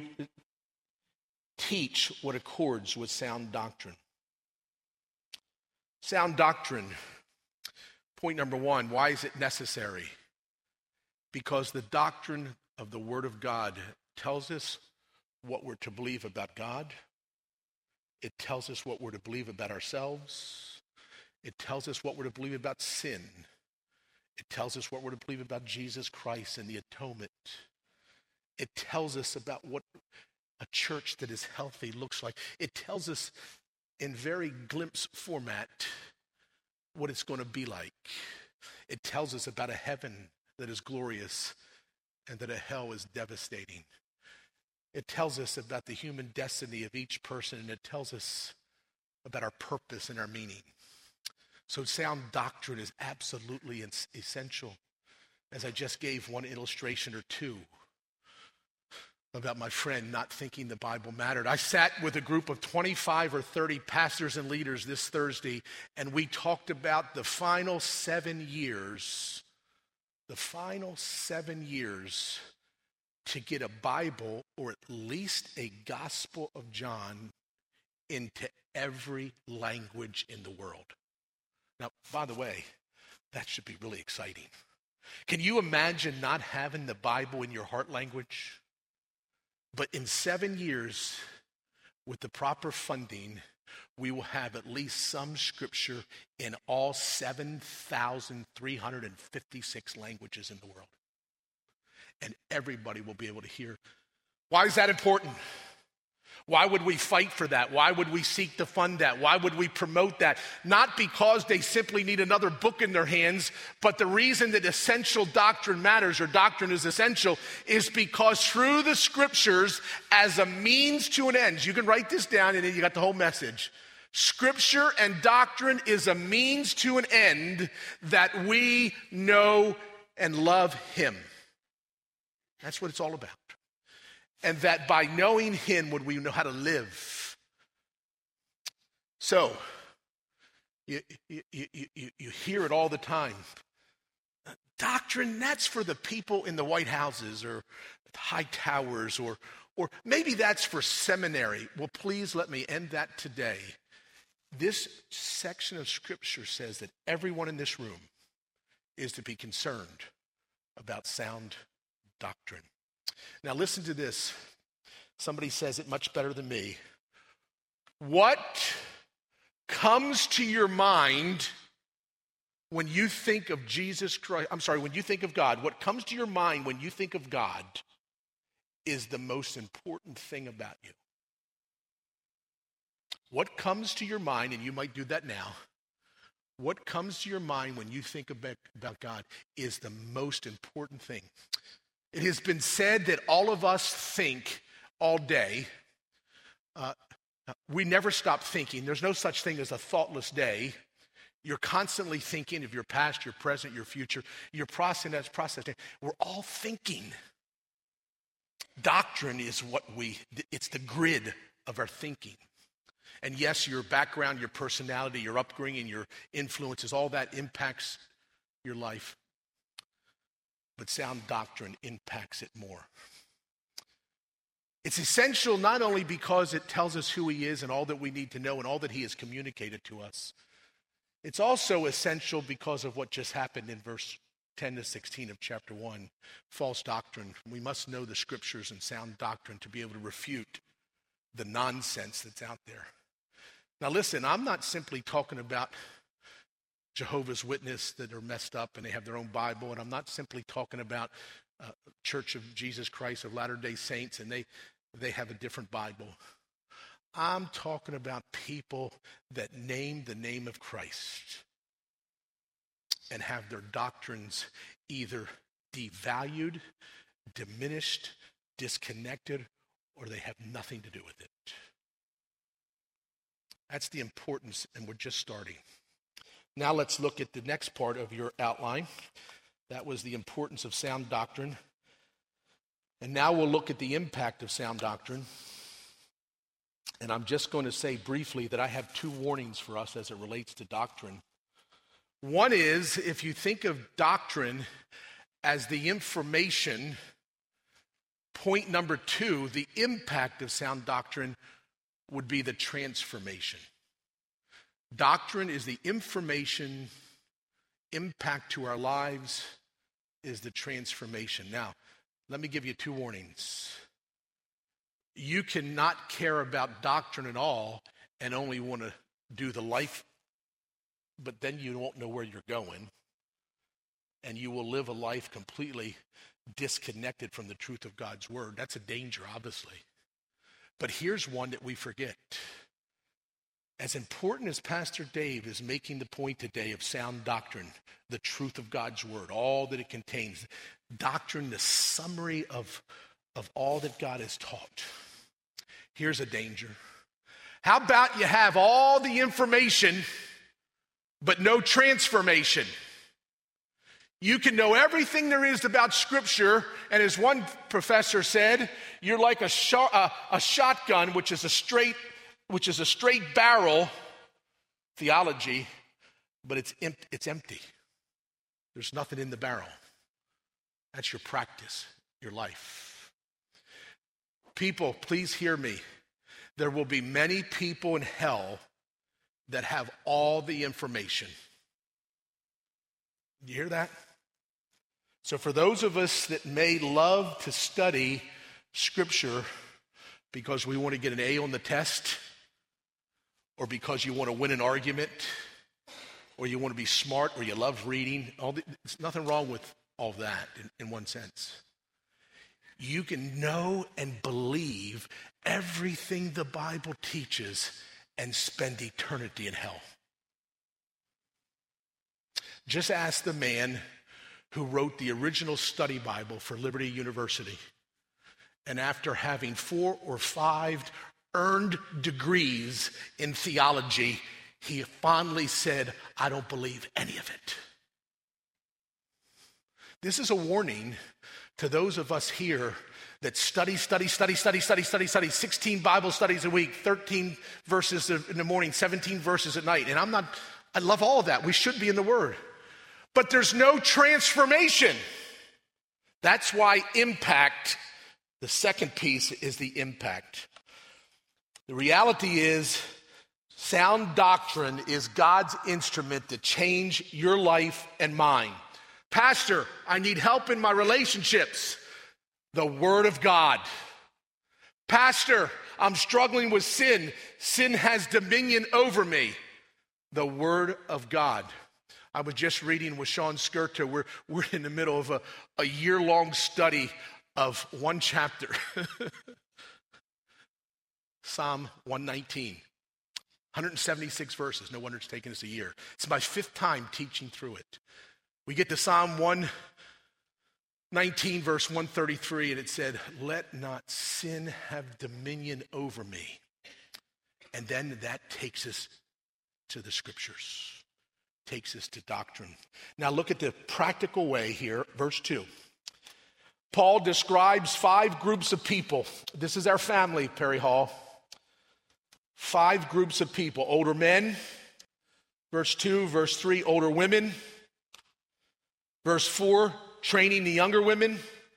teach what accords with sound doctrine. Sound doctrine, point number one, why is it necessary? Because the doctrine of the Word of God tells us what we're to believe about God. It tells us what we're to believe about ourselves. It tells us what we're to believe about sin. It tells us what we're to believe about Jesus Christ and the atonement. It tells us about what a church that is healthy looks like. It tells us in very glimpse format what it's going to be like. It tells us about a heaven that is glorious and that a hell is devastating. It tells us about the human destiny of each person, and it tells us about our purpose and our meaning. So sound doctrine is absolutely essential. As I just gave one illustration or two about my friend not thinking the Bible mattered. I sat with a group of twenty-five or thirty pastors and leaders this Thursday, and we talked about the final seven years, the final seven years to get a Bible or at least a Gospel of John into every language in the world. Now, by the way, that should be really exciting. Can you imagine not having the Bible in your heart language? But in seven years, with the proper funding, we will have at least some scripture in all seven thousand three hundred fifty-six languages in the world. And everybody will be able to hear. Why is that important? Why would we fight for that? Why would we seek to fund that? Why would we promote that? Not because they simply need another book in their hands, but the reason that essential doctrine matters, or doctrine is essential, is because through the scriptures as a means to an end. You can write this down and then you got the whole message. Scripture and doctrine is a means to an end that we know and love him. That's what it's all about. And that by knowing him would we know how to live. So, you, you, you, you, you hear it all the time. Doctrine, that's for the people in the White Houses or high towers, or, or maybe that's for seminary. Well, please let me end that today. this section of Scripture says that everyone in this room is to be concerned about sound doctrine. Now listen to this. Somebody says it much better than me. What comes to your mind when you think of Jesus Christ? I'm sorry, when you think of God, what comes to your mind when you think of God is the most important thing about you. What comes to your mind, and you might do that now, what comes to your mind when you think about, about God is the most important thing. It has been said that all of us think all day. Uh, we never stop thinking. There's no such thing as a thoughtless day. You're constantly thinking of your past, your present, your future. You're processing, processing. We're all thinking. Doctrine is what we, it's the grid of our thinking. And yes, your background, your personality, your upbringing, your influences, all that impacts your life. But sound doctrine impacts it more. It's essential not only because it tells us who he is and all that we need to know and all that he has communicated to us. It's also essential because of what just happened in verse ten to sixteen of chapter one. False doctrine. We must know the scriptures and sound doctrine to be able to refute the nonsense that's out there. Now listen, I'm not simply talking about Jehovah's Witnesses that are messed up and they have their own Bible, and I'm not simply talking about uh, Church of Jesus Christ of Latter-day Saints and they, they have a different Bible. I'm talking about people that name the name of Christ and have their doctrines either devalued, diminished, disconnected, or they have nothing to do with it. That's the importance, and we're just starting. Now let's look at the next part of your outline. That was the importance of sound doctrine. And now we'll look at the impact of sound doctrine. And I'm just going to say briefly that I have two warnings for us as it relates to doctrine. One is, if you think of doctrine as the information, point number two, the impact of sound doctrine would be the transformation. Doctrine is the information, impact to our lives is the transformation. Now, let me give you two warnings. You cannot care about doctrine at all and only want to do the life, but then you won't know where you're going, and you will live a life completely disconnected from the truth of God's word. That's a danger, obviously. But here's one that we forget. As important as Pastor Dave is making the point today of sound doctrine, the truth of God's word, all that it contains, doctrine, the summary of, of all that God has taught. Here's a danger. How about you have all the information, but no transformation? You can know everything there is about Scripture, and as one professor said, you're like a, sh- uh, a shotgun, which is a straight, which is a straight barrel theology, but it's em- it's empty. There's nothing in the barrel. That's your practice, your life. People, please hear me. There will be many people in hell that have all the information. You hear that? So for those of us that may love to study Scripture because we want to get an A on the test, or because you want to win an argument, or you want to be smart, or you love reading, all the, there's nothing wrong with all of that in, in one sense. You can know and believe everything the Bible teaches and spend eternity in hell. Just ask the man who wrote the original study Bible for Liberty University. And after having four or five earned degrees in theology, he fondly said, I don't believe any of it. This is a warning to those of us here that study, study, study, study, study, study, study, sixteen Bible studies a week, thirteen verses in the morning, seventeen verses at night. And I'm not, I love all of that. We should be in the Word. But there's no transformation. That's why impact, the second piece is the impact. The reality is Sound doctrine is God's instrument to change your life and mine. Pastor, I need help in my relationships. The Word of God. Pastor, I'm struggling with sin. Sin has dominion over me. The Word of God. I was just reading with Sean Skirto. We're, we're in the middle of a, a year-long study of one chapter. Psalm one nineteen. one hundred seventy-six verses. No wonder it's taken us a year. It's my fifth time teaching through it. We get to Psalm one nineteen, verse one thirty-three, and it said, let not sin have dominion over me. And then that takes us to the scriptures, takes us to doctrine. Now look at the practical way here, verse two. Paul describes five groups of people. This is our family, Perry Hall. Five groups of people. Older men, verse two. Verse three, older women. Verse four, training the younger women.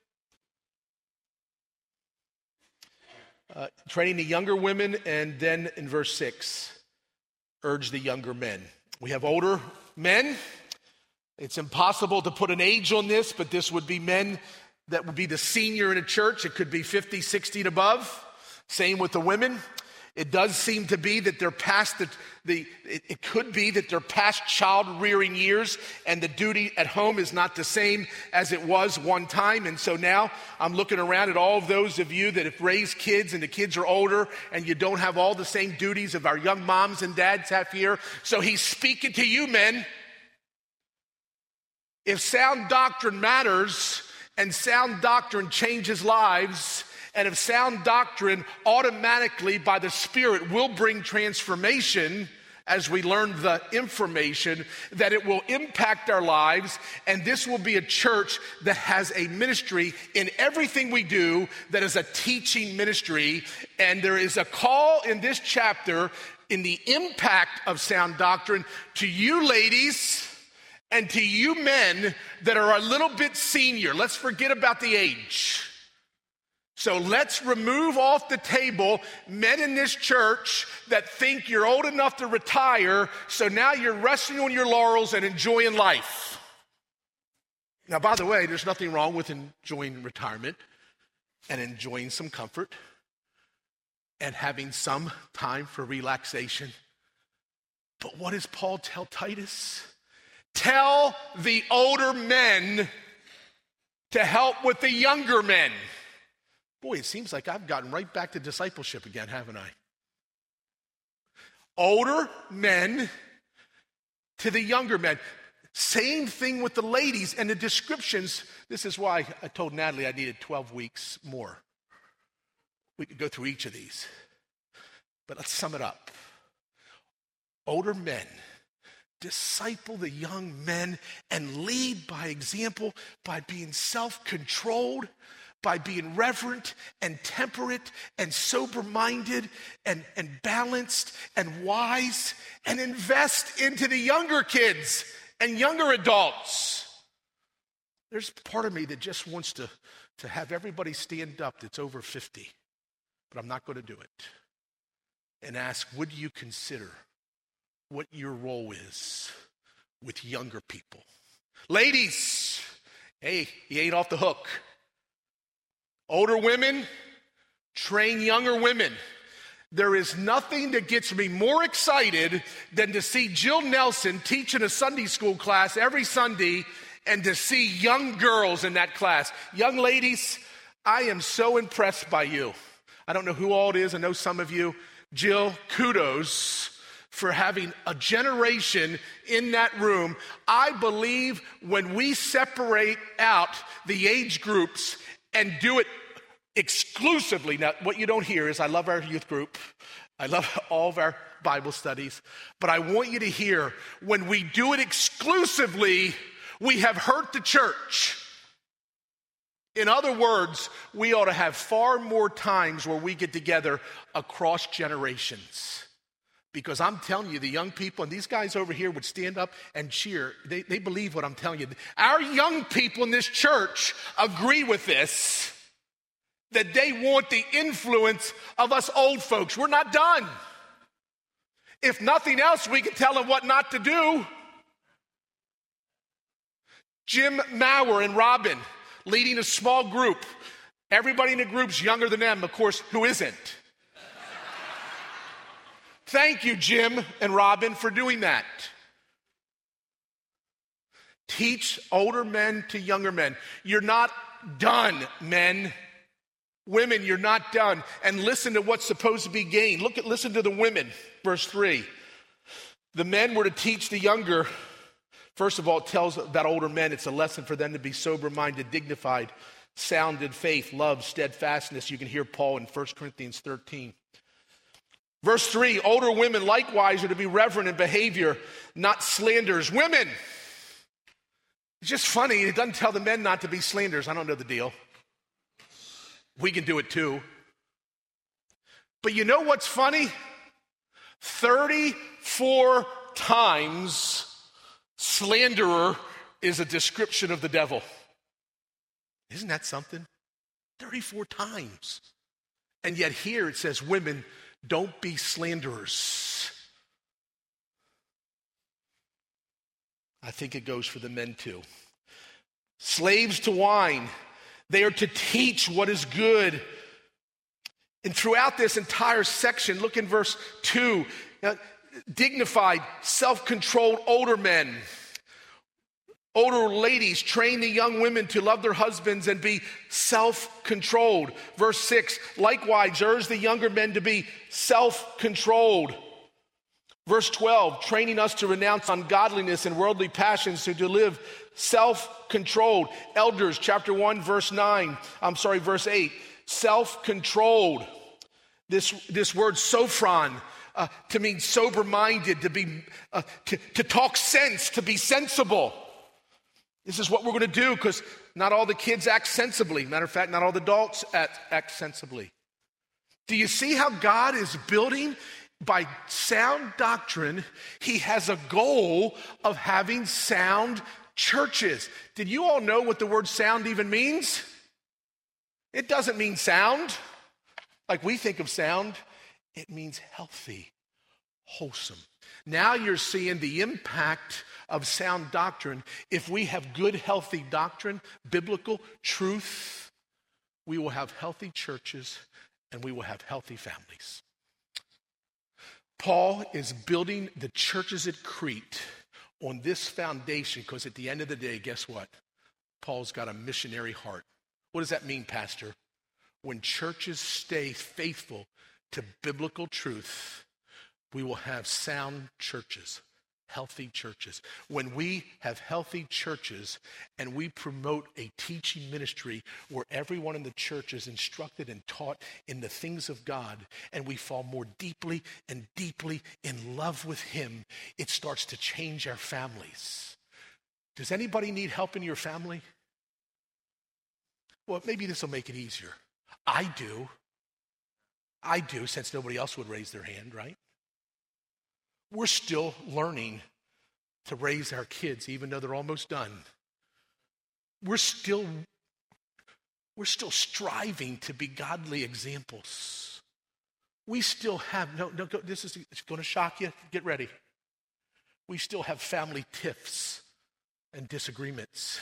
Uh, training the younger women. And then in verse six, urge the younger men. We have older men. It's impossible to put an age on this, but this would be men that would be the senior in a church. It could be fifty, sixty and above. Same with the women. It does seem to be that they're past the, the it, it could be that they're past child rearing years, and the duty at home is not the same as it was one time. And so now I'm looking around at all of those of you that have raised kids and the kids are older and you don't have all the same duties of our young moms and dads have here. So he's speaking to you, men. If sound doctrine matters and sound doctrine changes lives, and if sound doctrine automatically by the Spirit will bring transformation as we learn the information, that it will impact our lives, and this will be a church that has a ministry in everything we do that is a teaching ministry. And there is a call in this chapter in the impact of sound doctrine to you ladies and to you men that are a little bit senior. Let's forget about the age. So let's remove off the table men in this church that think you're old enough to retire, so now you're resting on your laurels and enjoying life. Now, by the way, there's nothing wrong with enjoying retirement and enjoying some comfort and having some time for relaxation. But what does Paul tell Titus? Tell the older men to help with the younger men. Boy, it seems like I've gotten right back to discipleship again, haven't I? Older men to the younger men. Same thing with the ladies and the descriptions. This is why I told Natalie I needed twelve weeks more. We could go through each of these. But let's sum it up. Older men, disciple the young men and lead by example by being self-controlled, by being reverent and temperate and sober-minded and, and balanced and wise, and invest into the younger kids and younger adults. There's part of me that just wants to, to have everybody stand up that's over fifty, but I'm not going to do it, and ask, would you consider what your role is with younger people? Ladies, hey, you ain't off the hook. Older women, train younger women. There is nothing that gets me more excited than to see Jill Nelson teaching a Sunday school class every Sunday and to see young girls in that class. Young ladies, I am so impressed by you. I don't know who all it is. I know some of you. Jill, kudos for having a generation in that room. I believe when we separate out the age groups and do it exclusively. Now, what you don't hear is I love our youth group. I love all of our Bible studies. But I want you to hear, when we do it exclusively, we have hurt the church. In other words, we ought to have far more times where we get together across generations. Because I'm telling you, the young people, and these guys over here would stand up and cheer. They, they believe what I'm telling you. Our young people in this church agree with this, that they want the influence of us old folks. We're not done. If nothing else, we can tell them what not to do. Jim Maurer and Robin leading a small group. Everybody in the group's younger than them, of course, who isn't? Thank you, Jim and Robin, for doing that. Teach older men to younger men. You're not done, men. Women, you're not done. And listen to what's supposed to be gained. Look at, listen to the women, verse three. The men were to teach the younger. First of all, it tells about older men. It's a lesson for them to be sober-minded, dignified, sound in faith, love, steadfastness. You can hear Paul in First Corinthians thirteen. Verse three, older women likewise are to be reverent in behavior, not slanderers. Women, it's just funny. It doesn't tell the men not to be slanderers. I don't know the deal. We can do it too. But you know what's funny? thirty-four times slanderer is a description of the devil. Isn't that something? thirty-four times. And yet here it says, women, don't be slanderers. I think it goes for the men too. Slaves to wine. They are to teach what is good. And throughout this entire section, look in verse two. Uh, dignified, self-controlled older men. Older ladies train the young women to love their husbands and be self-controlled. Verse six, likewise, urge the younger men to be self-controlled. Verse twelve, training us to renounce ungodliness and worldly passions, so to live self-controlled. Elders, chapter one, verse nine, I'm sorry, verse eight, self-controlled. This, this word sophron, uh, to mean sober-minded, to be, uh, to, to talk sense, to be sensible. This is what we're going to do because not all the kids act sensibly. Matter of fact, not all the adults act, act sensibly. Do you see how God is building by sound doctrine? He has a goal of having sound churches. Did you all know what the word sound even means? It doesn't mean sound like we think of sound. It means healthy, wholesome. Now you're seeing the impact of sound doctrine. If we have good, healthy doctrine, biblical truth, we will have healthy churches and we will have healthy families. Paul is building the churches at Crete on this foundation because at the end of the day, guess what? Paul's got a missionary heart. What does that mean, Pastor? When churches stay faithful to biblical truth, we will have sound churches, healthy churches. When we have healthy churches and we promote a teaching ministry where everyone in the church is instructed and taught in the things of God, and we fall more deeply and deeply in love with Him, it starts to change our families. Does anybody need help in your family? Well, maybe this will make it easier. I do. I do, since nobody else would raise their hand, right? We're still learning to raise our kids, even though they're almost done. We're still, we're still striving to be godly examples. We still have, no, no, this is it's going to shock you. Get ready. We still have family tiffs and disagreements.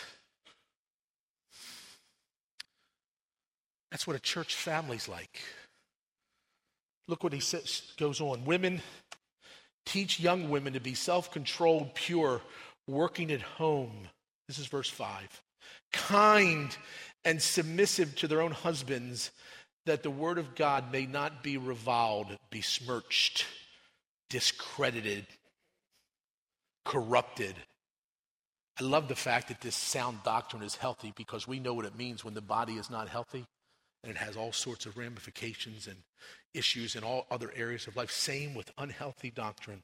That's what a church family's like. Look what he says, goes on. Women, teach young women to be self-controlled, pure, working at home. This is verse five. Kind and submissive to their own husbands, that the word of God may not be reviled, besmirched, discredited, corrupted. I love the fact that this sound doctrine is healthy because we know what it means when the body is not healthy. And it has all sorts of ramifications and issues in all other areas of life. Same with unhealthy doctrine.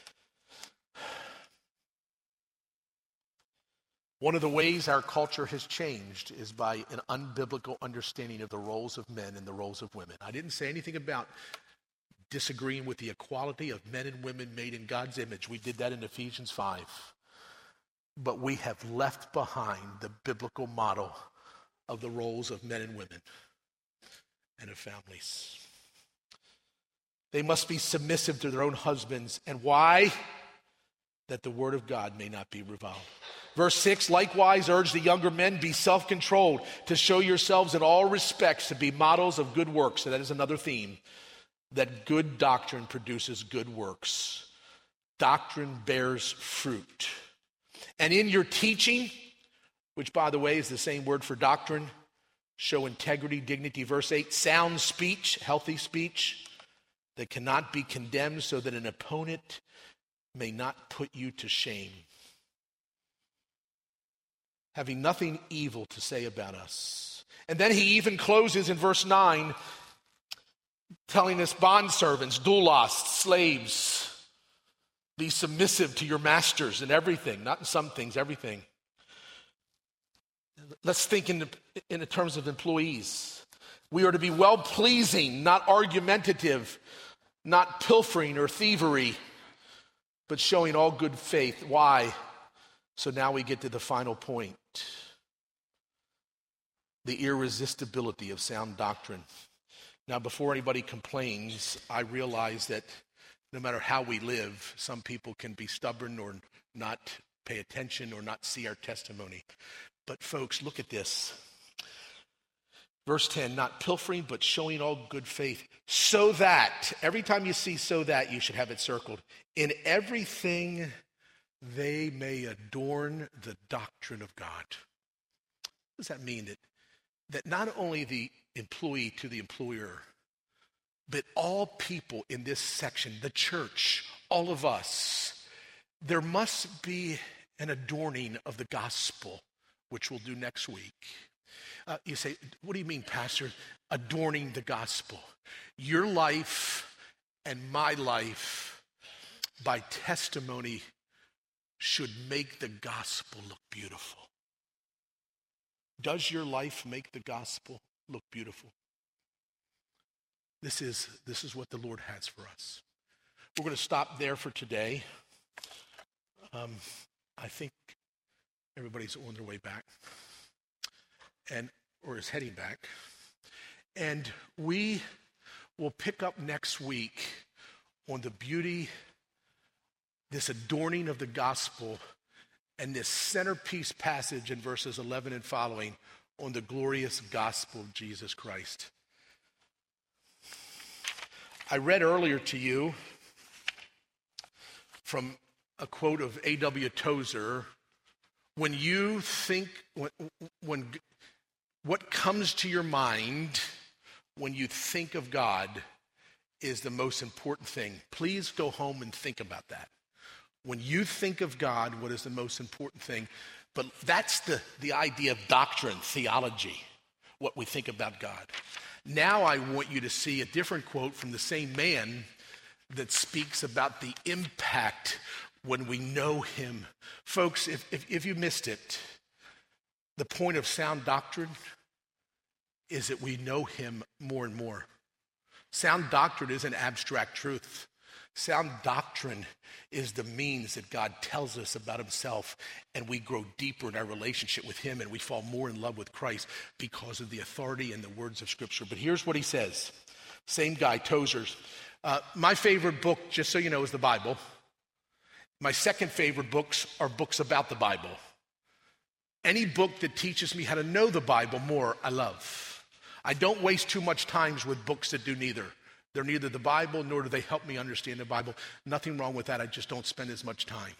One of the ways our culture has changed is by an unbiblical understanding of the roles of men and the roles of women. I didn't say anything about disagreeing with the equality of men and women made in God's image. We did that in Ephesians five. But we have left behind the biblical model of the roles of men and women and of families. They must be submissive to their own husbands. And why? That the word of God may not be reviled. Verse six, likewise urge the younger men, be self-controlled, to show yourselves in all respects to be models of good works. So that is another theme, that good doctrine produces good works. Doctrine bears fruit. And in your teaching, which by the way is the same word for doctrine, show integrity, dignity. Verse eight, sound speech, healthy speech, that cannot be condemned, so that an opponent may not put you to shame. Having nothing evil to say about us. And then he even closes in verse nine, telling us bondservants, doulos, slaves, be submissive to your masters in everything, not in some things, everything. Let's think in, in terms of employees. We are to be well-pleasing, not argumentative, not pilfering or thievery, but showing all good faith. Why? So now we get to the final point. The irresistibility of sound doctrine. Now, before anybody complains, I realize that no matter how we live, some people can be stubborn or not pay attention or not see our testimony. But folks, look at this. Verse ten, not pilfering, but showing all good faith, so that, every time you see so that, you should have it circled. In everything they may adorn the doctrine of God. What does that mean? That, that not only the employee to the employer, but all people in this section, the church, all of us, there must be an adorning of the gospel, which we'll do next week. Uh, you say, what do you mean, Pastor? Adorning the gospel. Your life and my life, by testimony, should make the gospel look beautiful. Does your life make the gospel look beautiful? This is, this is what the Lord has for us. We're going to stop there for today. Um, I think everybody's on their way back. And or is heading back. And we will pick up next week on the beauty, this adorning of the gospel, and this centerpiece passage in verses eleven and following on the glorious gospel of Jesus Christ. I read earlier to you from a quote of A W Tozer, when you think, when, when what comes to your mind when you think of God is the most important thing. Please go home and think about that. When you think of God, what is the most important thing? But that's the, the idea of doctrine, theology, what we think about God. Now I want you to see a different quote from the same man that speaks about the impact when we know him. Folks, if, if, if you missed it, the point of sound doctrine is that we know him more and more. Sound doctrine isn't abstract truth. Sound doctrine is the means that God tells us about himself, and we grow deeper in our relationship with him, and we fall more in love with Christ because of the authority and the words of Scripture. But here's what he says. Same guy, Tozer's. Uh, my favorite book, just so you know, is the Bible. My second favorite books are books about the Bible. Any book that teaches me how to know the Bible more, I love. I don't waste too much time with books that do neither. They're neither the Bible, nor do they help me understand the Bible. Nothing wrong with that. I just don't spend as much time.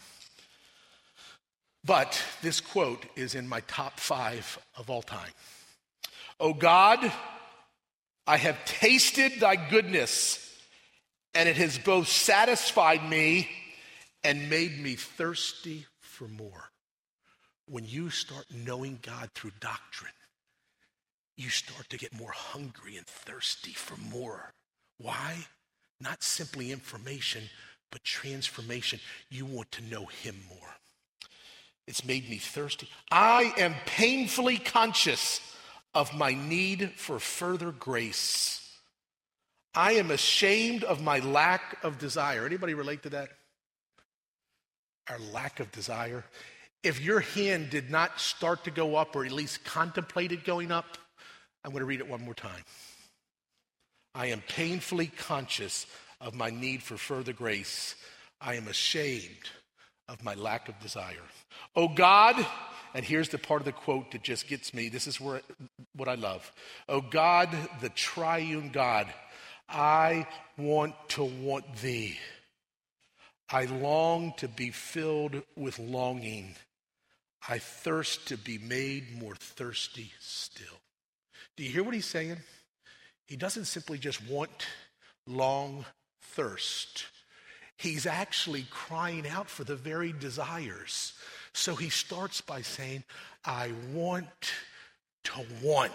But this quote is in my top five of all time. "O God, I have tasted thy goodness, and it has both satisfied me and made me thirsty for more." When you start knowing God through doctrine, you start to get more hungry and thirsty for more. Why? Not simply information, but transformation. You want to know him more. It's made me thirsty. I am painfully conscious of my need for further grace. I am ashamed of my lack of desire. Anybody relate to that? Our lack of desire. If your hand did not start to go up, or at least contemplated going up, I'm going to read it one more time. I am painfully conscious of my need for further grace. I am ashamed of my lack of desire. Oh God, and here's the part of the quote that just gets me. This is where what I love. Oh God, the triune God, I want to want thee. I long to be filled with longing. I thirst to be made more thirsty still. Do you hear what he's saying? He doesn't simply just want, long, thirst. He's actually crying out for the very desires. So he starts by saying, I want to want.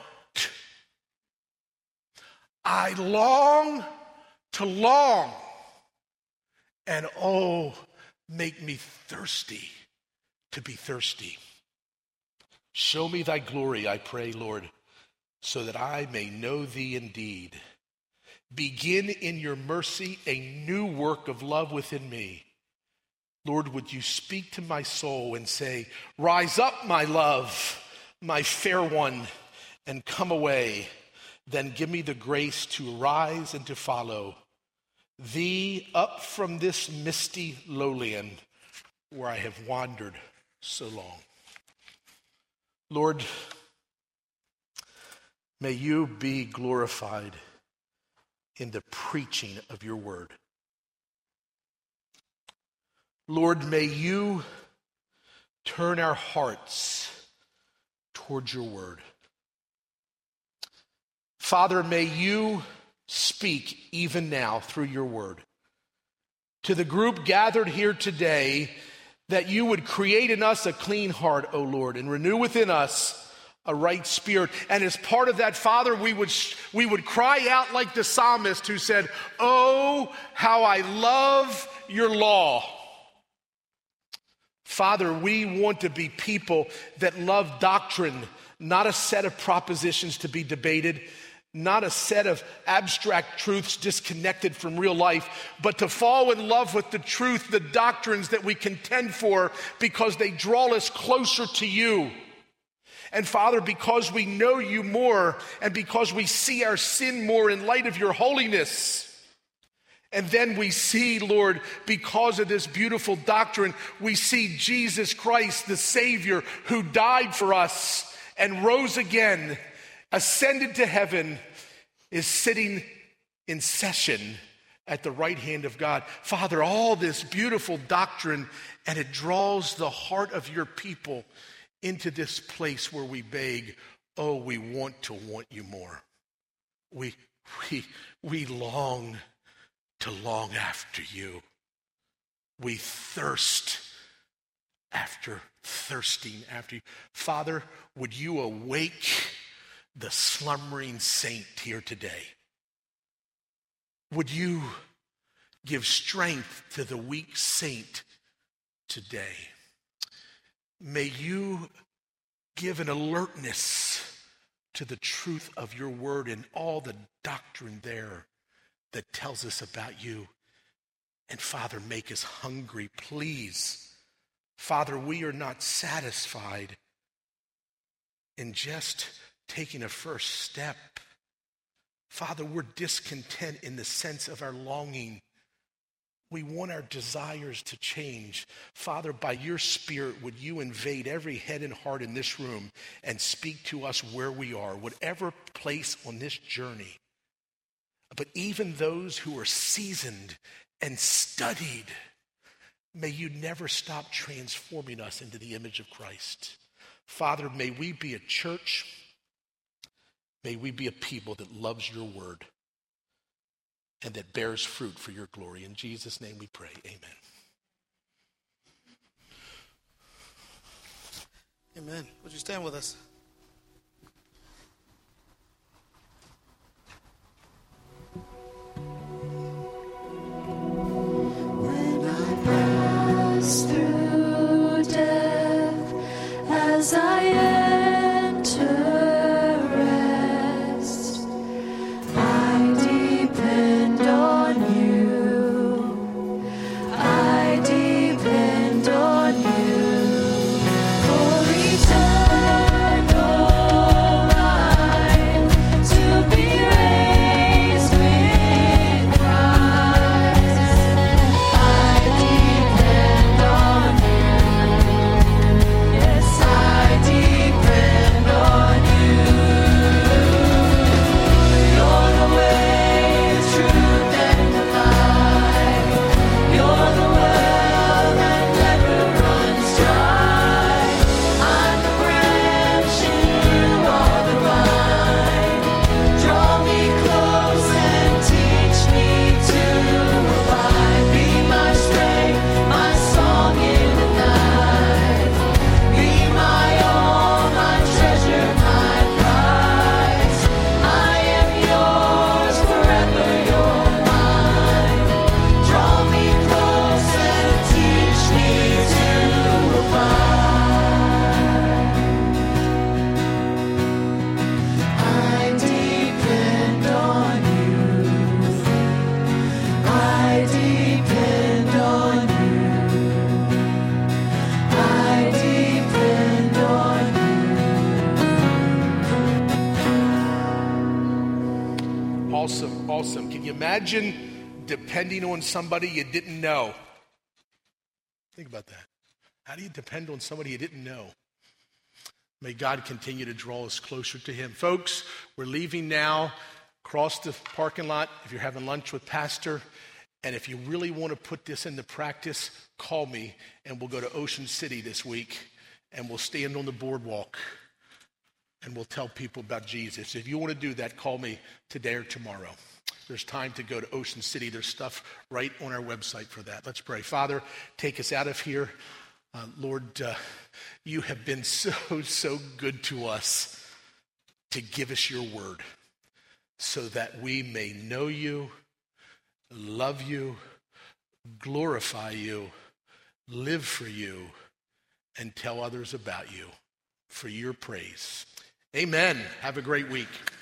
I long to long. And oh, make me thirsty to be thirsty. Show me thy glory, I pray, Lord, so that I may know thee indeed. Begin in your mercy a new work of love within me. Lord, would you speak to my soul and say, rise up, my love, my fair one, and come away. Then give me the grace to arise and to follow thee up from this misty lowland where I have wandered so long. Lord, may you be glorified in the preaching of your word. Lord, may you turn our hearts towards your word. Father, may you speak even now through your word to the group gathered here today, that you would create in us a clean heart, O Lord, and renew within us a right spirit. And as part of that, Father, we would we would cry out like the psalmist who said, oh, how I love your law. Father, we want to be people that love doctrine, not a set of propositions to be debated, not a set of abstract truths disconnected from real life, but to fall in love with the truth, the doctrines that we contend for, because they draw us closer to you. And Father, because we know you more, and because we see our sin more in light of your holiness, and then we see, Lord, because of this beautiful doctrine, we see Jesus Christ, the Savior, who died for us and rose again, ascended to heaven, is sitting in session at the right hand of God. Father, all this beautiful doctrine, and it draws the heart of your people into this place where we beg, oh, we want to want you more. We, we, we long to long after you. We thirst after thirsting after you. Father, would you awake the slumbering saint here today? Would you give strength to the weak saint today? May you give an alertness to the truth of your word and all the doctrine there that tells us about you. And Father, make us hungry, please. Father, we are not satisfied in just taking a first step. Father, we're discontent in the sense of our longing. We want our desires to change. Father, by your Spirit, would you invade every head and heart in this room and speak to us where we are, whatever place on this journey. But even those who are seasoned and studied, may you never stop transforming us into the image of Christ. Father, may we be a church, may we be a people that loves your word and that bears fruit for your glory. In Jesus' name we pray, amen. Amen. Would you stand with us? Through death, as I enter rest, I depend on you. I depend on you for eternity. awesome. Can you imagine depending on somebody you didn't know? Think about that. How do you depend on somebody you didn't know? May God continue to draw us closer to him. Folks, we're leaving now. Cross the parking lot if you're having lunch with Pastor. And if you really want to put this into practice, call me and we'll go to Ocean City this week and we'll stand on the boardwalk and we'll tell people about Jesus. If you want to do that, call me today or tomorrow. There's time to go to Ocean City. There's stuff right on our website for that. Let's pray. Father, take us out of here. Uh, Lord, uh, you have been so, so good to us to give us your word so that we may know you, love you, glorify you, live for you, and tell others about you for your praise. Amen. Have a great week.